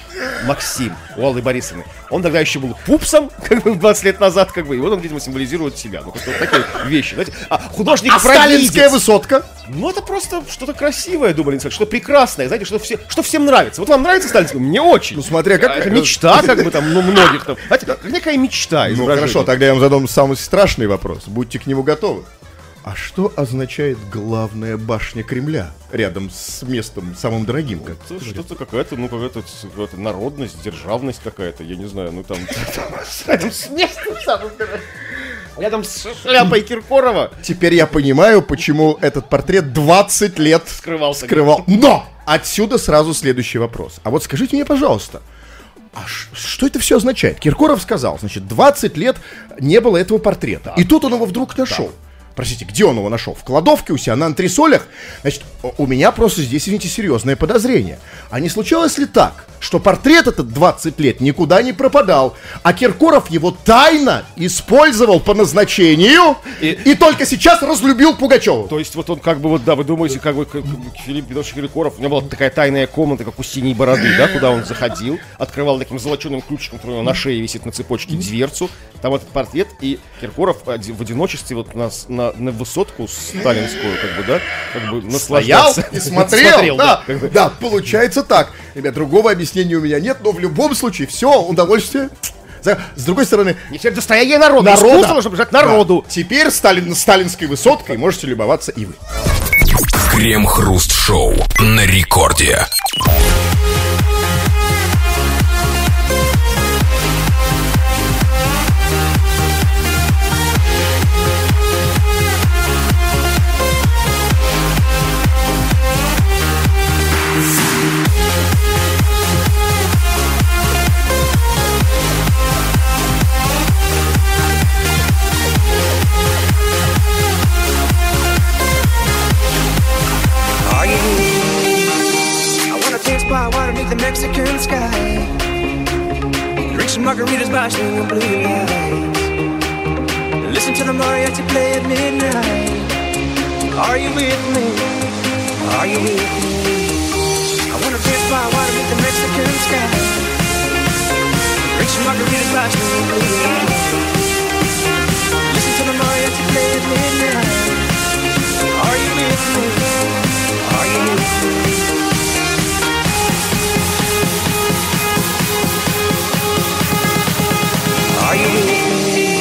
Максим, у Аллы Борисовны. Он тогда еще был пупсом, как бы двадцать лет назад, как бы, и вот он, видимо, символизирует себя. Ну, как-то вот такие вещи, знаете. А художник А Сталинская провидец. высотка? Ну, это просто что-то красивое, думали, что прекрасное, знаете, что, все, что всем нравится. Вот вам нравится Сталинская? Мне очень. Ну, смотря как- А, это мечта, как бы там, ну, многих там. Знаете, какая мечта Ну изображения. хорошо, тогда я вам задам самый страшный вопрос. Будьте к нему готовы. А что означает главная башня Кремля рядом с местом самым дорогим? Как? Это что-то какая-то, ну, какая-то, какая-то народность, державность какая-то, я не знаю, ну, там... Рядом с местом самым дорогим. Рядом с шляпой Киркорова Теперь я понимаю, почему этот портрет двадцать лет скрывался. скрывал. Но! Отсюда сразу следующий вопрос. А вот скажите мне, пожалуйста, а ш- что это все означает? Киркоров сказал, значит, двадцать лет не было этого портрета. И тут он его вдруг нашел. Простите, где он его нашел? В кладовке у себя на антресолях? Значит, у меня просто здесь, извините, серьезное подозрение. А не случалось ли так, что портрет этот двадцать лет никуда не пропадал, а Киркоров его тайно использовал по назначению и, и только сейчас разлюбил Пугачева? То есть вот он как бы, вот да, вы думаете, как бы как, Филипп Петрович Киркоров, у него была такая тайная комната, как у Синей Бороды, да, куда он заходил, открывал таким золоченым ключиком, который у него на шее висит на цепочке, дверцу, там этот портрет, и Киркоров в одиночестве вот на, на, на высотку сталинскую, как бы, да, как бы наслаждался. Стоял и смотрел, смотрел да, да, да, получается так. Ребят, другого объяснения у меня нет, но в любом случае все, удовольствие. С другой стороны, не все достояние народа, народа. Искусство нужно бежать народу. Да. Теперь Сталин, сталинской высоткой можете любоваться и вы. Крем-хруст-шоу на рекорде. The Mexican sky, drink some margaritas by swinging blue lights, listen to the mariachi play at midnight. Are you with me? Are you with me? I wanna dance by water beneath the Mexican sky, drink some margaritas by swinging blue lights, listen to the mariachi play at midnight. Are you with me? Are you with me? Are you with me?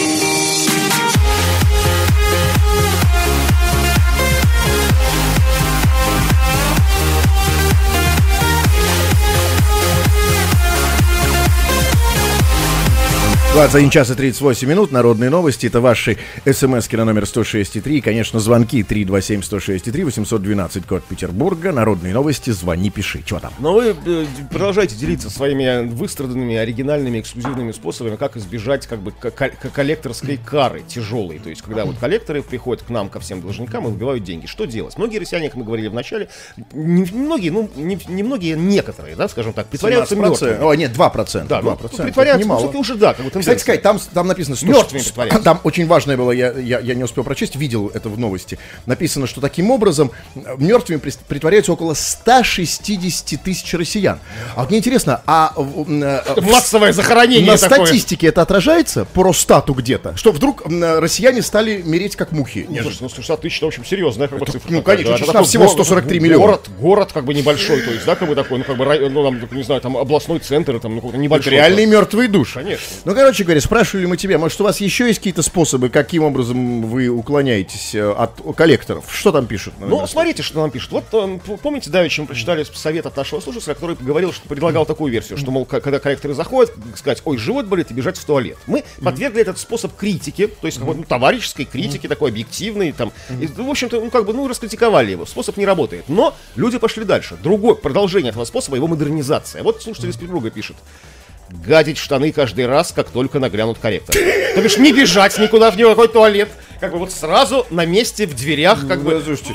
двадцать один час и тридцать восемь минут. Народные новости. Это ваши смски на номер сто шесть и три. И, конечно, звонки три два семь сто шесть и три, восемьсот двенадцать, код Петербурга. Народные новости. Звони, пиши. Чего там? Но вы э, продолжаете делиться своими выстраданными, оригинальными, эксклюзивными способами, как избежать как бы к- к- коллекторской кары тяжелой. То есть, когда вот коллекторы приходят к нам, ко всем должникам и выбивают деньги. Что делать? Многие россияне, как мы говорили в начале, не, многие, ну, не, не многие, некоторые, да, скажем так, притворяются мертвыми. О, нет, два процента. Да, два ну, процента. притворяются, ну, уже, да, как бы Кстати сказать, там, там написано, что мертвыми притворяются. Там очень важное было, я, я, я не успел прочесть, видел это в новости. Написано, что таким образом мертвыми притворяются около ста шестидесяти тысяч россиян. А вот мне интересно, а массовое захоронение на такое. статистике это отражается по Росстату где-то? Что вдруг россияне стали мереть как мухи? Ну, слушай, ну, сто тысяч, очень серьезная как бы, цифра. Ну, такая, конечно, да, там всего сто сорок три миллиона. Город, город как бы небольшой, то есть, да, как бы такой, ну, как бы, ну, там, не знаю, там областной центр, там, ну, какой-то небольшой. Это реальные мертвые души. Конечно. Ну, короче говоря, спрашивали мы тебя, может, у вас еще есть какие-то способы, каким образом вы уклоняетесь от коллекторов? Что там пишут? Ну, смотрите, что нам пишут. Вот, помните, давеча мы прочитали совет от нашего слушателя, который говорил, что предлагал такую версию, что, мол, когда коллекторы заходят, сказать, ой, живот болит, и бежать в туалет. Мы подвергли этот способ критики, то есть, какой-то, ну, товарищеской критики, такой объективной, там, и, в общем-то, ну, как бы, ну, раскритиковали его. Способ не работает. Но люди пошли дальше. Другое продолжение этого способа, его модернизация. Вот слушатель из Петербурга пишет. Гадить в штаны каждый раз, как только наглянут корректор. То бишь не бежать никуда в никакой туалет. Как бы вот сразу на месте, в дверях, как ну, бы... Слушайте,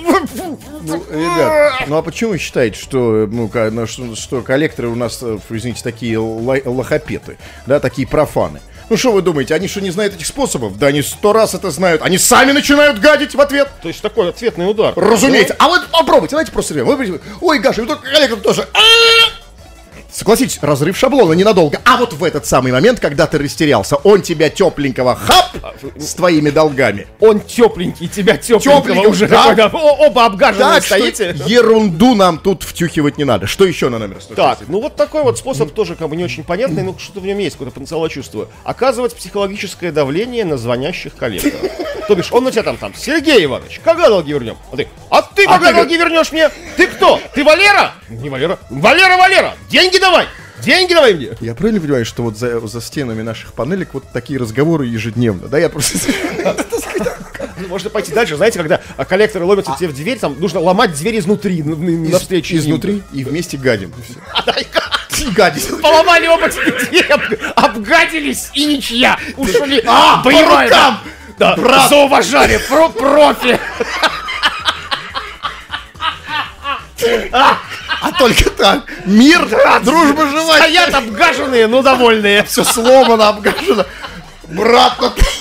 ну, ребят, ну а почему вы считаете, что, ну, что, что коллекторы у нас, извините, такие лохопеты, да, такие профаны? Ну что вы думаете, они что, не знают этих способов? Да они сто раз это знают. Они сами начинают гадить в ответ. То есть такой ответный удар. Разумеется. А вот попробуйте, давайте просто... Ой, Гаша, вы только коллектор тоже... Согласитесь, разрыв шаблона ненадолго. А вот в этот самый момент, когда ты растерялся, он тебя тепленького хап с твоими долгами. Он тепленький, тебя тепленького, тепленького уже. Да. Да. О, оба обгаженные Так, стоите. Ерунду нам тут втюхивать не надо. Что еще на номер сто шесть? Так, ну вот такой вот способ тоже как бы не очень понятный, но что-то в нем есть, какое-то потенциал, чувствую. Оказывать психологическое давление на звонящих коллекторов. То бишь, он на тебя там, там, Сергей Иванович, когда долги вернем? А ты, а ты когда а долги ты... вернешь мне? Ты кто? Ты Валера? Не Валера. Валера, Валера, деньги давай! Деньги давай мне! Я правильно понимаю, что вот за, за стенами наших панелек вот такие разговоры ежедневно, да? Я просто... Можно пойти дальше, знаете, когда коллекторы ломятся тебе в дверь, там нужно ломать дверь изнутри, навстречу изнутри и вместе гадим. И гадить. Поломали оба тебе дверь, обгадились и ничья. Ушли. А, по рукам! Да, за уважение, про профи. А только так. Мир, дружба, желание. Стоят обгаженные, но довольные. Все сломано, обгажено. Брат, ну ты,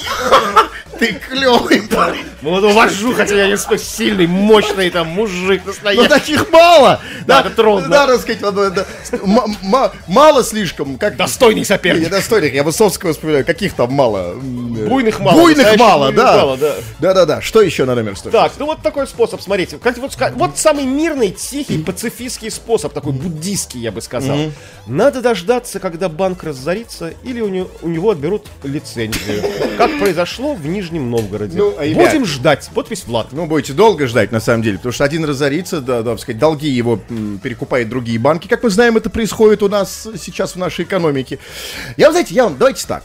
ты клевый парень. Ну, вот увожу, хотя я не такой сильный, мощный там мужик Но настоящий. таких мало. Да, это трудно. Да, надо сказать, надо- да, м- м- мало слишком. Как Достойный соперник. недостойных. Я Высоцкого вспоминаю. Каких там мало? М, э, Буйных мало, Буйных настоящих мало, буйных да. мало, да. Да-да-да. Что еще на номер сто? Так, ну вот такой способ, смотрите. Как, вот, ска- вот самый мирный, тихий, пацифистский способ, такой буддийский, я бы сказал. Надо дождаться, когда банк разорится, или у, него, у него отберут лицензию. Как произошло в Нижнем Новгороде. Ну, ребят. Будем ждать. Подпись Влад. Ну, будете долго ждать, на самом деле, потому что один разорится, да, да, так сказать, долги его м, перекупают другие банки. Как мы знаем, это происходит у нас сейчас в нашей экономике. Я, вы знаете, я вам, давайте так.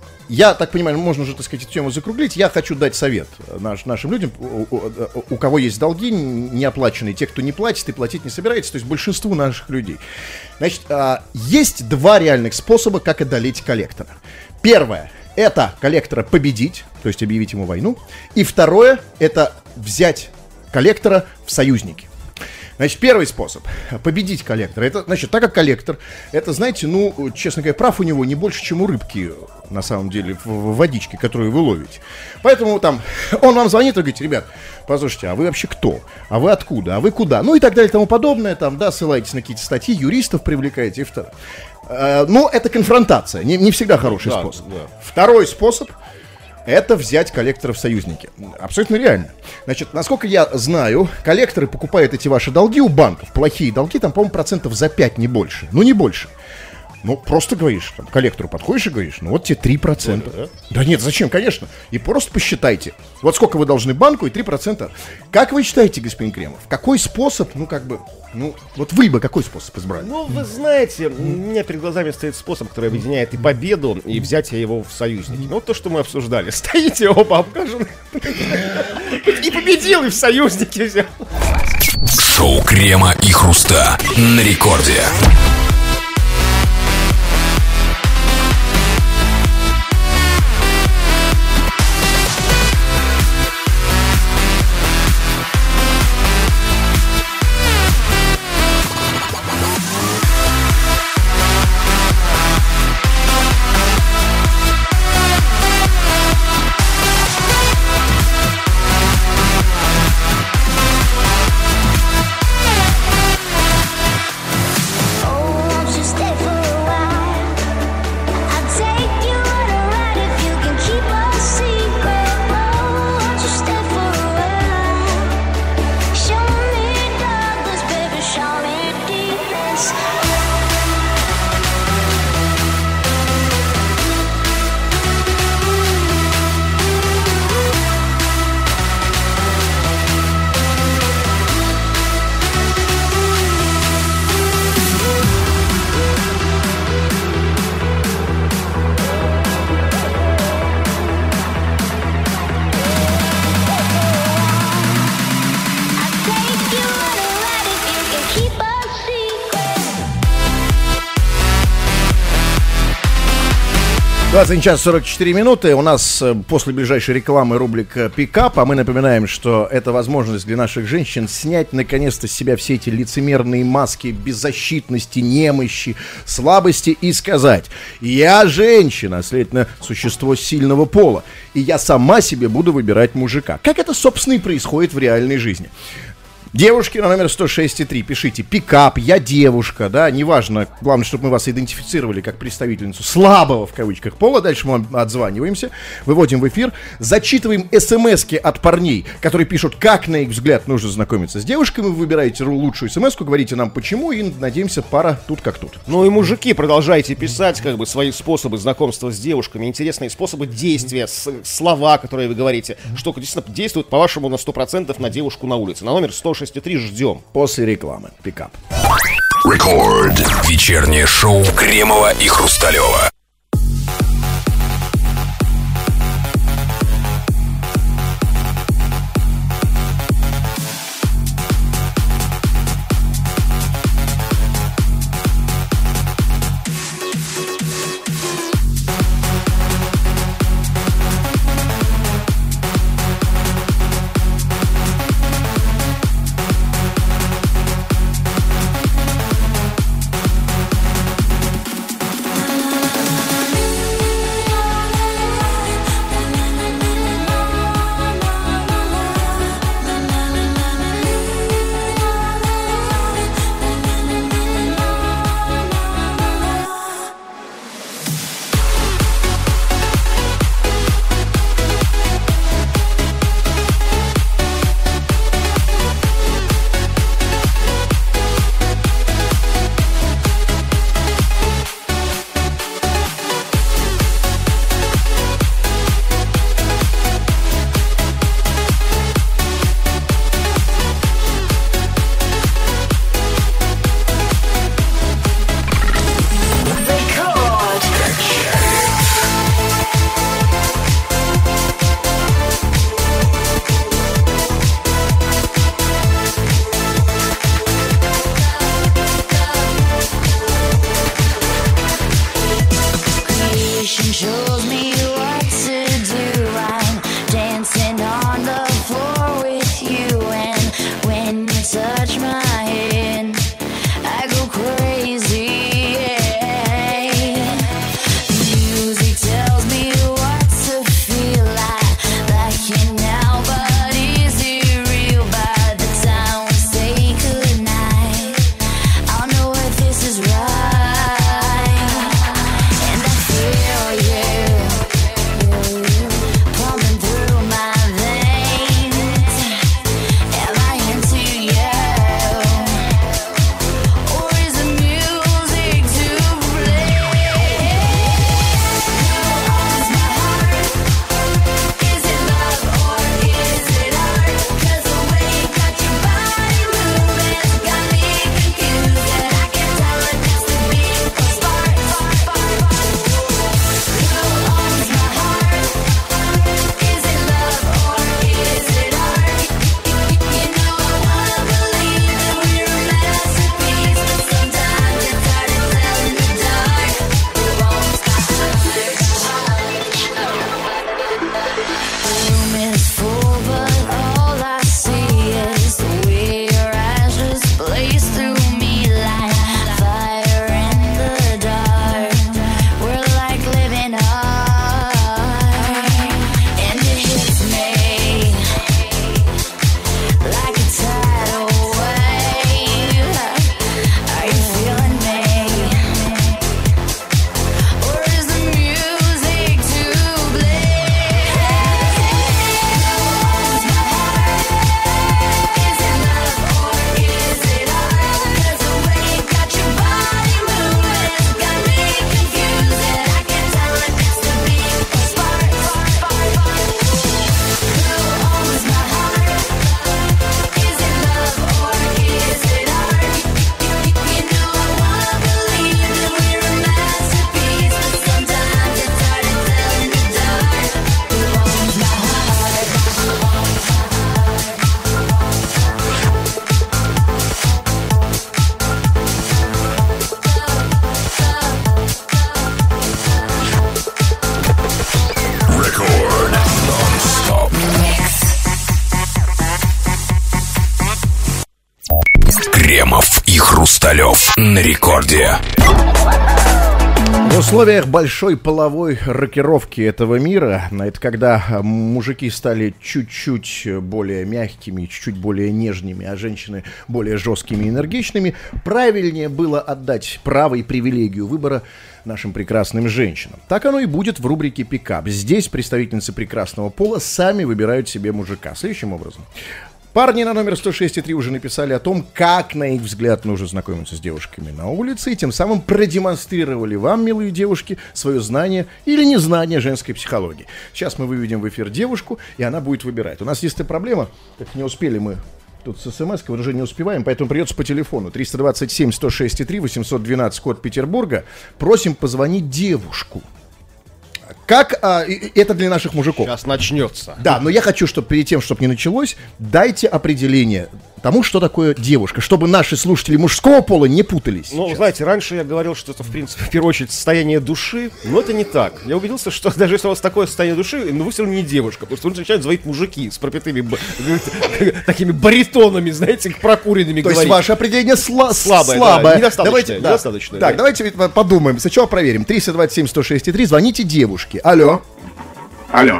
Я так понимаю, можно уже, так сказать, эту тему закруглить. Я хочу дать совет наш, нашим людям, у, у- у кого есть долги неоплаченные, те, кто не платит и платить не собирается, то есть большинству наших людей. Значит, а, есть два реальных способа, как одолеть коллектора. Первое — это коллектора победить, то есть объявить ему войну. И второе — это взять коллектора в союзники. Значит, первый способ — победить коллектора. Это, значит, так как коллектор, это, знаете, ну, честно говоря, прав у него не больше, чем у рыбки, на самом деле, в, в водичке, которую вы ловите. Поэтому там он вам звонит и говорит: ребят, послушайте, а вы вообще кто? А вы откуда? А вы куда? Ну и так далее и тому подобное. Там, да, ссылаетесь на какие-то статьи, юристов привлекаете. И второе. Э, ну, это конфронтация, не, не всегда хороший Да, способ. да. Второй способ — это взять коллектора в союзники. Абсолютно реально. Значит, насколько я знаю, коллекторы покупают эти ваши долги у банков, плохие долги, там, по-моему, процентов за пять, не больше. Ну, не больше. Ну, просто говоришь, там, коллектору подходишь и говоришь: ну, вот тебе три процента. Да, да. Да нет, зачем, конечно. И просто посчитайте. Вот сколько вы должны банку, и три процента. Как вы считаете, господин Кремов, какой способ, ну, как бы, ну, вот вы бы какой способ избрали? Ну, вы знаете, у меня перед глазами стоит способ, который объединяет и победу, и взятие его в союзники. Ну, вот то, что мы обсуждали. Стоите оба обгажены. И победил, и в союзники взял. Шоу Крема и Хруста на рекорде. двадцать один час сорок четыре минуты. У нас э, после ближайшей рекламы рубрика «Пикап», а мы напоминаем, что это возможность для наших женщин снять наконец-то с себя все эти лицемерные маски беззащитности, немощи, слабости и сказать: я женщина, следовательно, существо сильного пола, и я сама себе буду выбирать мужика. Как это, собственно, и происходит в реальной жизни. Девушки на номер сто шесть и три пишите: пикап, я девушка, да, неважно, главное, чтобы мы вас идентифицировали как представительницу слабого, в кавычках, пола. Дальше мы вам отзваниваемся, выводим в эфир, зачитываем смски от парней, которые пишут, как, на их взгляд, нужно знакомиться с девушками. Вы выбираете лучшую смску, говорите нам почему, и, надеемся, пара тут как тут. Ну и мужики, продолжайте писать как бы свои способы знакомства с девушками, интересные способы действия, с- слова, которые вы говорите, что действительно действует, по-вашему, на сто процентов на девушку на улице. На номер сто шесть и три ждем. После рекламы. Пикап. Рекорд. Вечернее шоу Кремова и Хрусталева. Кремов и Хрусталев на рекорде. В условиях большой половой рокировки этого мира, это когда мужики стали чуть-чуть более мягкими, чуть-чуть более нежными, а женщины более жесткими и энергичными, правильнее было отдать право и привилегию выбора нашим прекрасным женщинам. Так оно и будет в рубрике «Пикап». Здесь представительницы прекрасного пола сами выбирают себе мужика. Следующим образом. Парни на номер сто шесть и три уже написали о том, как, на их взгляд, нужно знакомиться с девушками на улице, и тем самым продемонстрировали вам, милые девушки, свое знание или незнание женской психологии. Сейчас мы выведем в эфир девушку, и она будет выбирать. У нас есть и проблема, как не успели мы тут с смс-кой, уже не успеваем, поэтому придется по телефону. триста двадцать семь сто шесть и три, восемьсот двенадцать, код Петербурга. Просим позвонить девушку. Как а, это для наших мужиков? Сейчас начнется. Да, но я хочу, чтобы перед тем, чтобы не началось, дайте определение тому, что такое девушка, чтобы наши слушатели мужского пола не путались. Ну, сейчас. знаете, раньше я говорил, что это, в принципе, в первую очередь, состояние души, но это не так. Я убедился, что даже если у вас такое состояние души, ну, вы все равно не девушка, потому что вы начинают звонить мужики с пропитыми б- такими баритонами, знаете, прокуренными. То есть ваше определение сла- слабое, слабое. Да, недостаточное. Давайте, да. недостаточное Так, да. давайте подумаем. Сначала проверим. триста двадцать семь сто шесть и три, звоните девушке. Алло. Алло.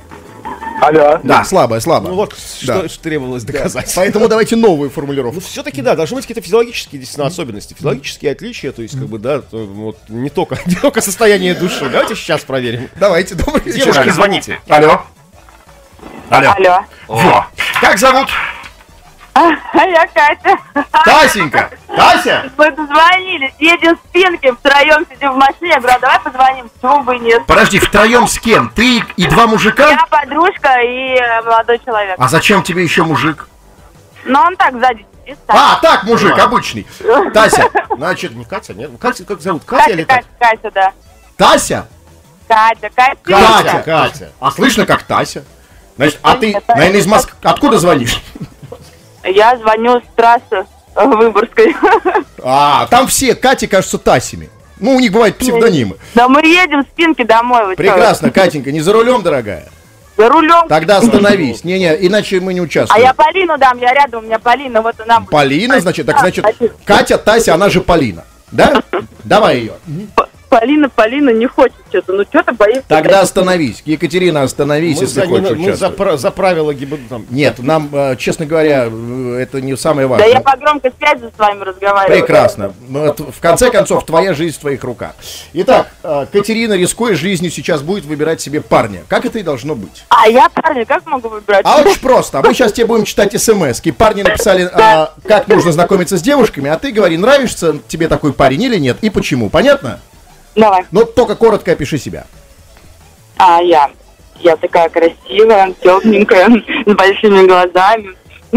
Алло. Да, слабое, слабое. Ну вот, Да. что, что требовалось доказать. Поэтому давайте новую формулировку. Ну, все-таки, да, должны быть какие-то физиологические действительно особенности, физиологические отличия, то есть, как бы, да, то, вот, не только, не только состояние души. Давайте сейчас проверим. Давайте, добрый вечер. Девушки, звоните. Алло. Алло. Алло. Во. Как зовут? А, я Катя. Тасенька. Тася? Мы дозвонились, едем с Пинки, втроем сидим в машине. Я говорю, а давай позвоним, почему бы и нет. Подожди, втроем с кем? Ты и два мужика? Я подружка и э, молодой человек. А зачем тебе еще мужик? Но он так сзади сидит. А, так, мужик, обычный. Тася, значит, Не Катя, нет? Катя, как зовут? Катя или Катя, Катя? Катя, Катя, да. Тася? Катя, Катя. Катя. Катя. А слышно, как Тася? Значит, а ты, наверное, из Москвы. Откуда звонишь? Я звоню с трассы э, Выборгской. А, там все Кати кажутся Тасями. Ну, у них бывают псевдонимы. Да мы едем с Пинки домой. Вы чё? Прекрасно, Катенька, не за рулем, дорогая. За рулем. Тогда остановись. Не-не, иначе мы не А участвуем. я Полину дам, я рядом, у меня Полина, вот она. будет. Полина, значит, так Да, значит, Полина. Катя, Тася, она же Полина. Да? Давай ее. П- Полина, Полина не хочет что-то, ну что-то боится. Тогда остановись. Екатерина, остановись, Мы, если за, не- хочешь мы за, участвовать. пра- за правила ГИБДД. там. Нет, нам, э, честно говоря, э, это не самое Да важное. я по громкой связи с вами разговариваю. Прекрасно. Ну, это, в конце концов, твоя жизнь в твоих руках. Итак, э, Катерина, рискуя жизнью, сейчас будет выбирать себе парня. Как это и должно быть? А я, парни, как могу выбирать? А очень просто. А мы сейчас тебе будем читать смс-ки. Парни написали, а, как нужно знакомиться с девушками, а ты говори, нравится тебе такой парень или нет, и почему. Понятно? Давай. Но только коротко опиши себя. А я. Я такая красивая, тепленькая, с большими глазами.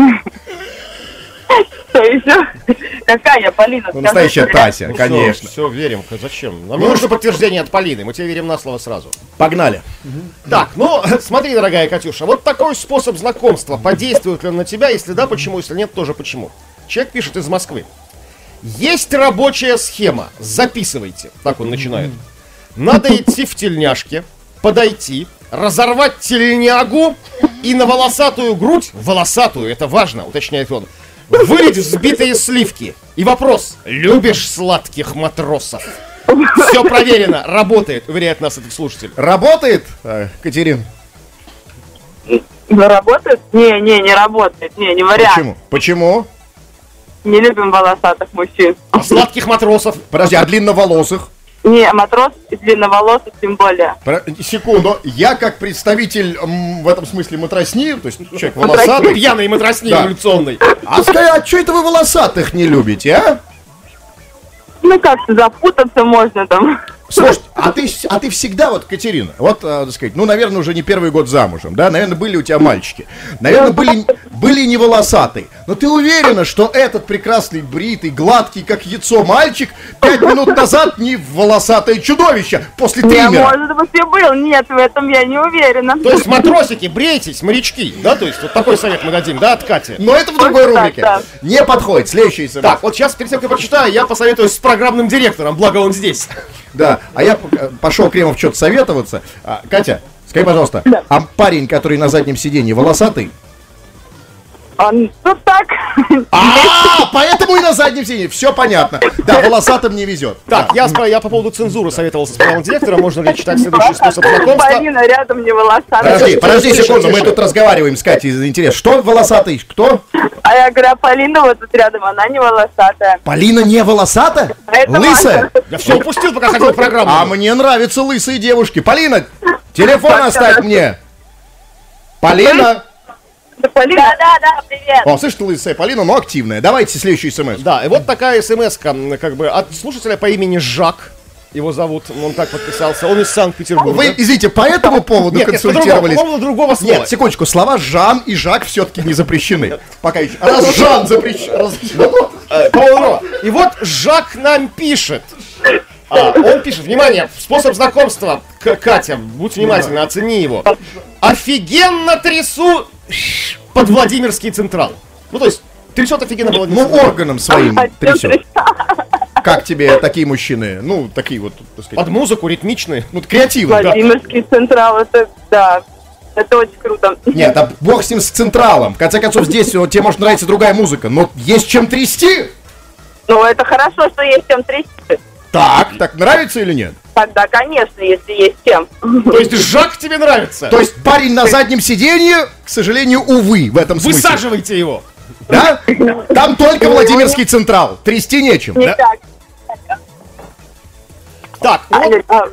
Что еще? Какая я, Полина? Ну, скажи. настоящая Тася, Ну, конечно. Все, верим. Зачем? Нам не нужно подтверждение от Полины. Мы тебе верим на слово сразу. Погнали. Так, ну, смотри, дорогая Катюша, вот такой способ знакомства. Подействует ли он на тебя? Если да, почему? Если нет, тоже почему. Человек пишет из Москвы. Есть рабочая схема. Записывайте. Так он начинает. Надо идти в тельняшке, подойти, разорвать тельнягу и на волосатую грудь, волосатую, это важно, уточняет он, вылить взбитые сливки. И вопрос, любишь сладких матросов? Все проверено, работает, уверяет нас этот слушатель. Работает, э, Катерин? Ну, работает? Не, не, не работает. Не, не вариант. Почему? Почему? Не любим волосатых мужчин. А сладких матросов? Подожди, а длинноволосых? Не, матрос и длинноволосых тем более. Про- Секунду, я как представитель м, в этом смысле матросни, то есть человек волосатый, Пьяный матросни Да. эволюционный. а скажи, а что это вы волосатых не любите, а? Ну, как-то запутаться можно там. Слушай, а ты, с- а ты всегда, вот, Катерина, вот, а, так сказать, ну, наверное, уже не первый год замужем, да, наверное, были у тебя мальчики, наверное, были, были не волосатые, но ты уверена, что этот прекрасный, бритый, гладкий, как яйцо мальчик пять минут назад не волосатое чудовище после Не, триммера? может быть, и был. Нет, в этом я не уверена. То есть матросики, брейтесь, морячки, да, то есть вот такой совет мы дадим, да, от Кати. Но это в другой Так, рубрике. да. Не подходит. Следующий смс. Так, вот сейчас, перед тем, как я прочитаю, я посоветуюсь с программным директором, благо он здесь. Да, а я п- пошел Кремов что-то советоваться. А, Катя, скажи, пожалуйста, а парень, который на заднем сиденье, волосатый? Он, ну так. А, поэтому и на заднем сиденье. Все понятно. Да, волосатым не везет. Так, я, спро- я по поводу цензуры советовался с главным директором. Можно ли читать следующий способ знакомства? Полина рядом не волосатая. Подожди, подожди тише, секунду, мы тише. тут разговариваем с Катей из интереса. Что волосатый? Кто? А я говорю, а Полина вот тут рядом, она не волосатая. Полина не волосата? Это Лысая? Маша. Я все упустил, пока ходил в программу. А мне нравятся лысые девушки. Полина, телефон оставь мне. Полина. Да, Полина? Да, да, да, привет. О, слышь, ты лысая Полина, но активная. Давайте следующий смс. Да, и вот такая смс-ка, как бы, от слушателя по имени Жак. Его зовут, он так подписался. Он из Санкт-Петербурга. Вы, извините, по этому поводу Нет, нет, консультировались? по поводу другого слова. Нет, секундочку, слова Жан и Жак все-таки не запрещены. Пока еще. Раз Жан запрещен. раз- Э, по поводу другого. И вот Жак нам пишет. А, он пишет, внимание, способ знакомства, К- Катя, будь внимательна, оцени его. Офигенно трясу под Владимирский Централ. Ну, то есть, трясет офигенно под Ну, Владимирский Централ. органом своим трясет. Как тебе такие мужчины? Ну, такие вот, так сказать, Под музыку, ритмичные. ну, креативные. Владимирский Централ, это, да, это очень круто. Нет, а бог с ним с Централом. В конце концов, здесь вот, тебе может нравиться другая музыка, но есть чем трясти. Ну, это хорошо, что есть чем трясти. Так, так нравится или нет? Тогда, конечно, если есть чем. То есть, Жак тебе нравится? То есть парень на заднем сиденье, к сожалению, увы, в этом смысле. Высаживайте его. Да? Там только Владимирский Централ. Трясти нечем. Не Да? так. Так, ну, А,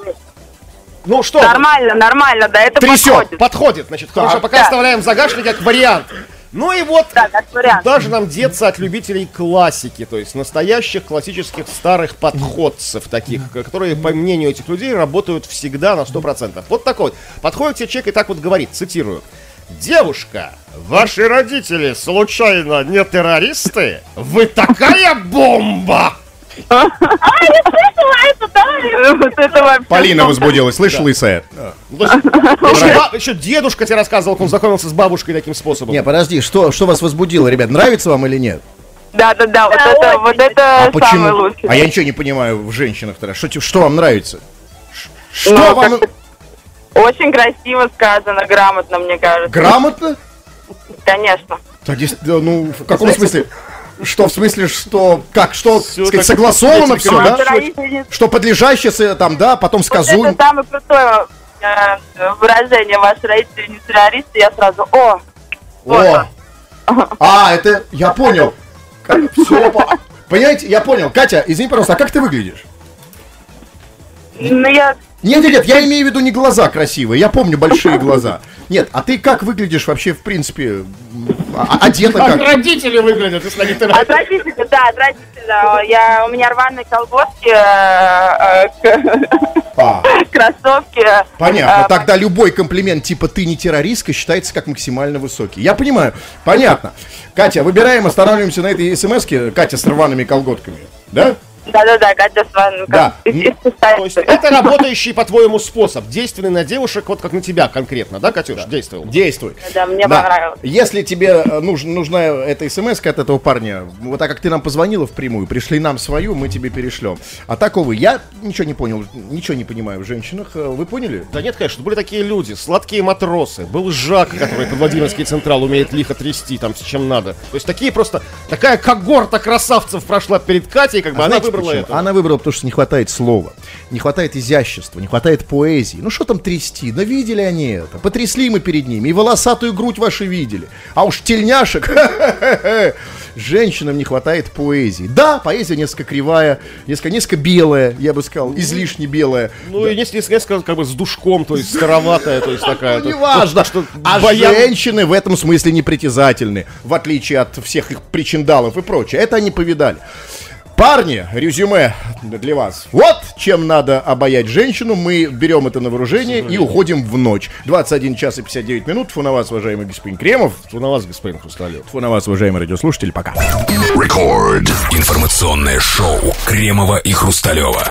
ну что, Нормально, нормально, да, это Трясет. подходит. подходит, значит, хорошо, пока Да. оставляем загашник как вариант. Ну и вот, Да, как вариант. даже нам деться от любителей классики, то есть настоящих классических старых подходцев таких, которые, по мнению этих людей, работают всегда на сто процентов. Вот такой вот. Подходит тебе человек и так вот говорит, цитирую. «Девушка, ваши родители случайно не террористы? Вы такая бомба!» А, я слышала это, да? Вот это вообще. Полина возбудилась, слышь, лысая? Ну, то есть, еще, ба- еще дедушка тебе рассказывал, как он знакомился с бабушкой таким способом. Не, подожди, что, что вас возбудило, ребят? Нравится вам или нет? Да, да, да, вот это, вот это А самый почему? лучший. А я ничего не понимаю в женщинах тогда. Что, те- что вам нравится? Ш- Что Ну, вам как-то Очень красиво сказано, грамотно, мне кажется. грамотно? Конечно. Так, здесь, да, ну, в каком смысле? Что, в смысле, что, как, что, Всё сказать, так согласовано этим все, Ну, да? строительница. Что подлежащее, с- там, да, потом Вот сказуем. это самое крутое э, выражение «ваши родители не террористы», я сразу «О!» О! А, это, я понял. Все, понимаете, я понял. Катя, извини, пожалуйста, а как ты выглядишь? Ну, я... Нет, нет, нет, я имею в виду не глаза красивые, я помню большие глаза. Нет, а ты как выглядишь вообще, в принципе, м, а- одета Как как? родители выглядят, если они От террористы. родителей, да, от родителей. Я, у меня рваные колготки, э, э, А, к- кроссовки. понятно, Э, тогда любой комплимент типа «ты не террористка» считается как максимально высокий. Я понимаю, понятно. Катя, выбираем, останавливаемся на этой смс-ке. Катя с рваными колготками, да? Да-да-да, Катя с вами. Да. Из- из То Китая. есть это работающий, по-твоему, способ, действенный на девушек, вот как на тебя конкретно, да, Катюш, действовал? Действуй. Да, мне Да. понравилось. Если тебе э, нуж- нужна эта смс от этого парня, вот так как ты нам позвонила впрямую, пришли нам свою, мы тебе перешлем. А так, увы, я ничего не понял, ничего не понимаю в женщинах. Э, Вы поняли? Да нет, конечно, были такие люди, сладкие матросы, был Жак, который под Владимирский Централ умеет лихо трясти там с чем надо. То есть такие просто, такая когорта красавцев прошла перед Катей, как бы А она знаете выбрала почему? это. Она выбрала, потому что не хватает слова, не хватает изящества, не хватает поэзии. Ну что там трясти? Да видели они это. Потрясли мы перед ними. И волосатую грудь ваши видели. А уж тельняшек. Женщинам не хватает поэзии. Да, поэзия несколько кривая, несколько, несколько белая, я бы сказал, излишне белая. Ну и если несколько как бы с душком, то есть староватая, то есть такая. Ну, то- неважно. что А баян- женщины в этом смысле непритязательны, в отличие от всех их причиндалов и прочее. Это они повидали. Парни, резюме для вас. Вот чем надо обаять женщину. Мы берем это на вооружение и уходим в ночь. двадцать один час и пятьдесят девять минут. Фу на вас, уважаемый господин Кремов. Фу на вас, господин Хрусталев. Фу на вас, уважаемый радиослушатель. Пока. Рекорд. Информационное шоу Кремова и Хрусталева.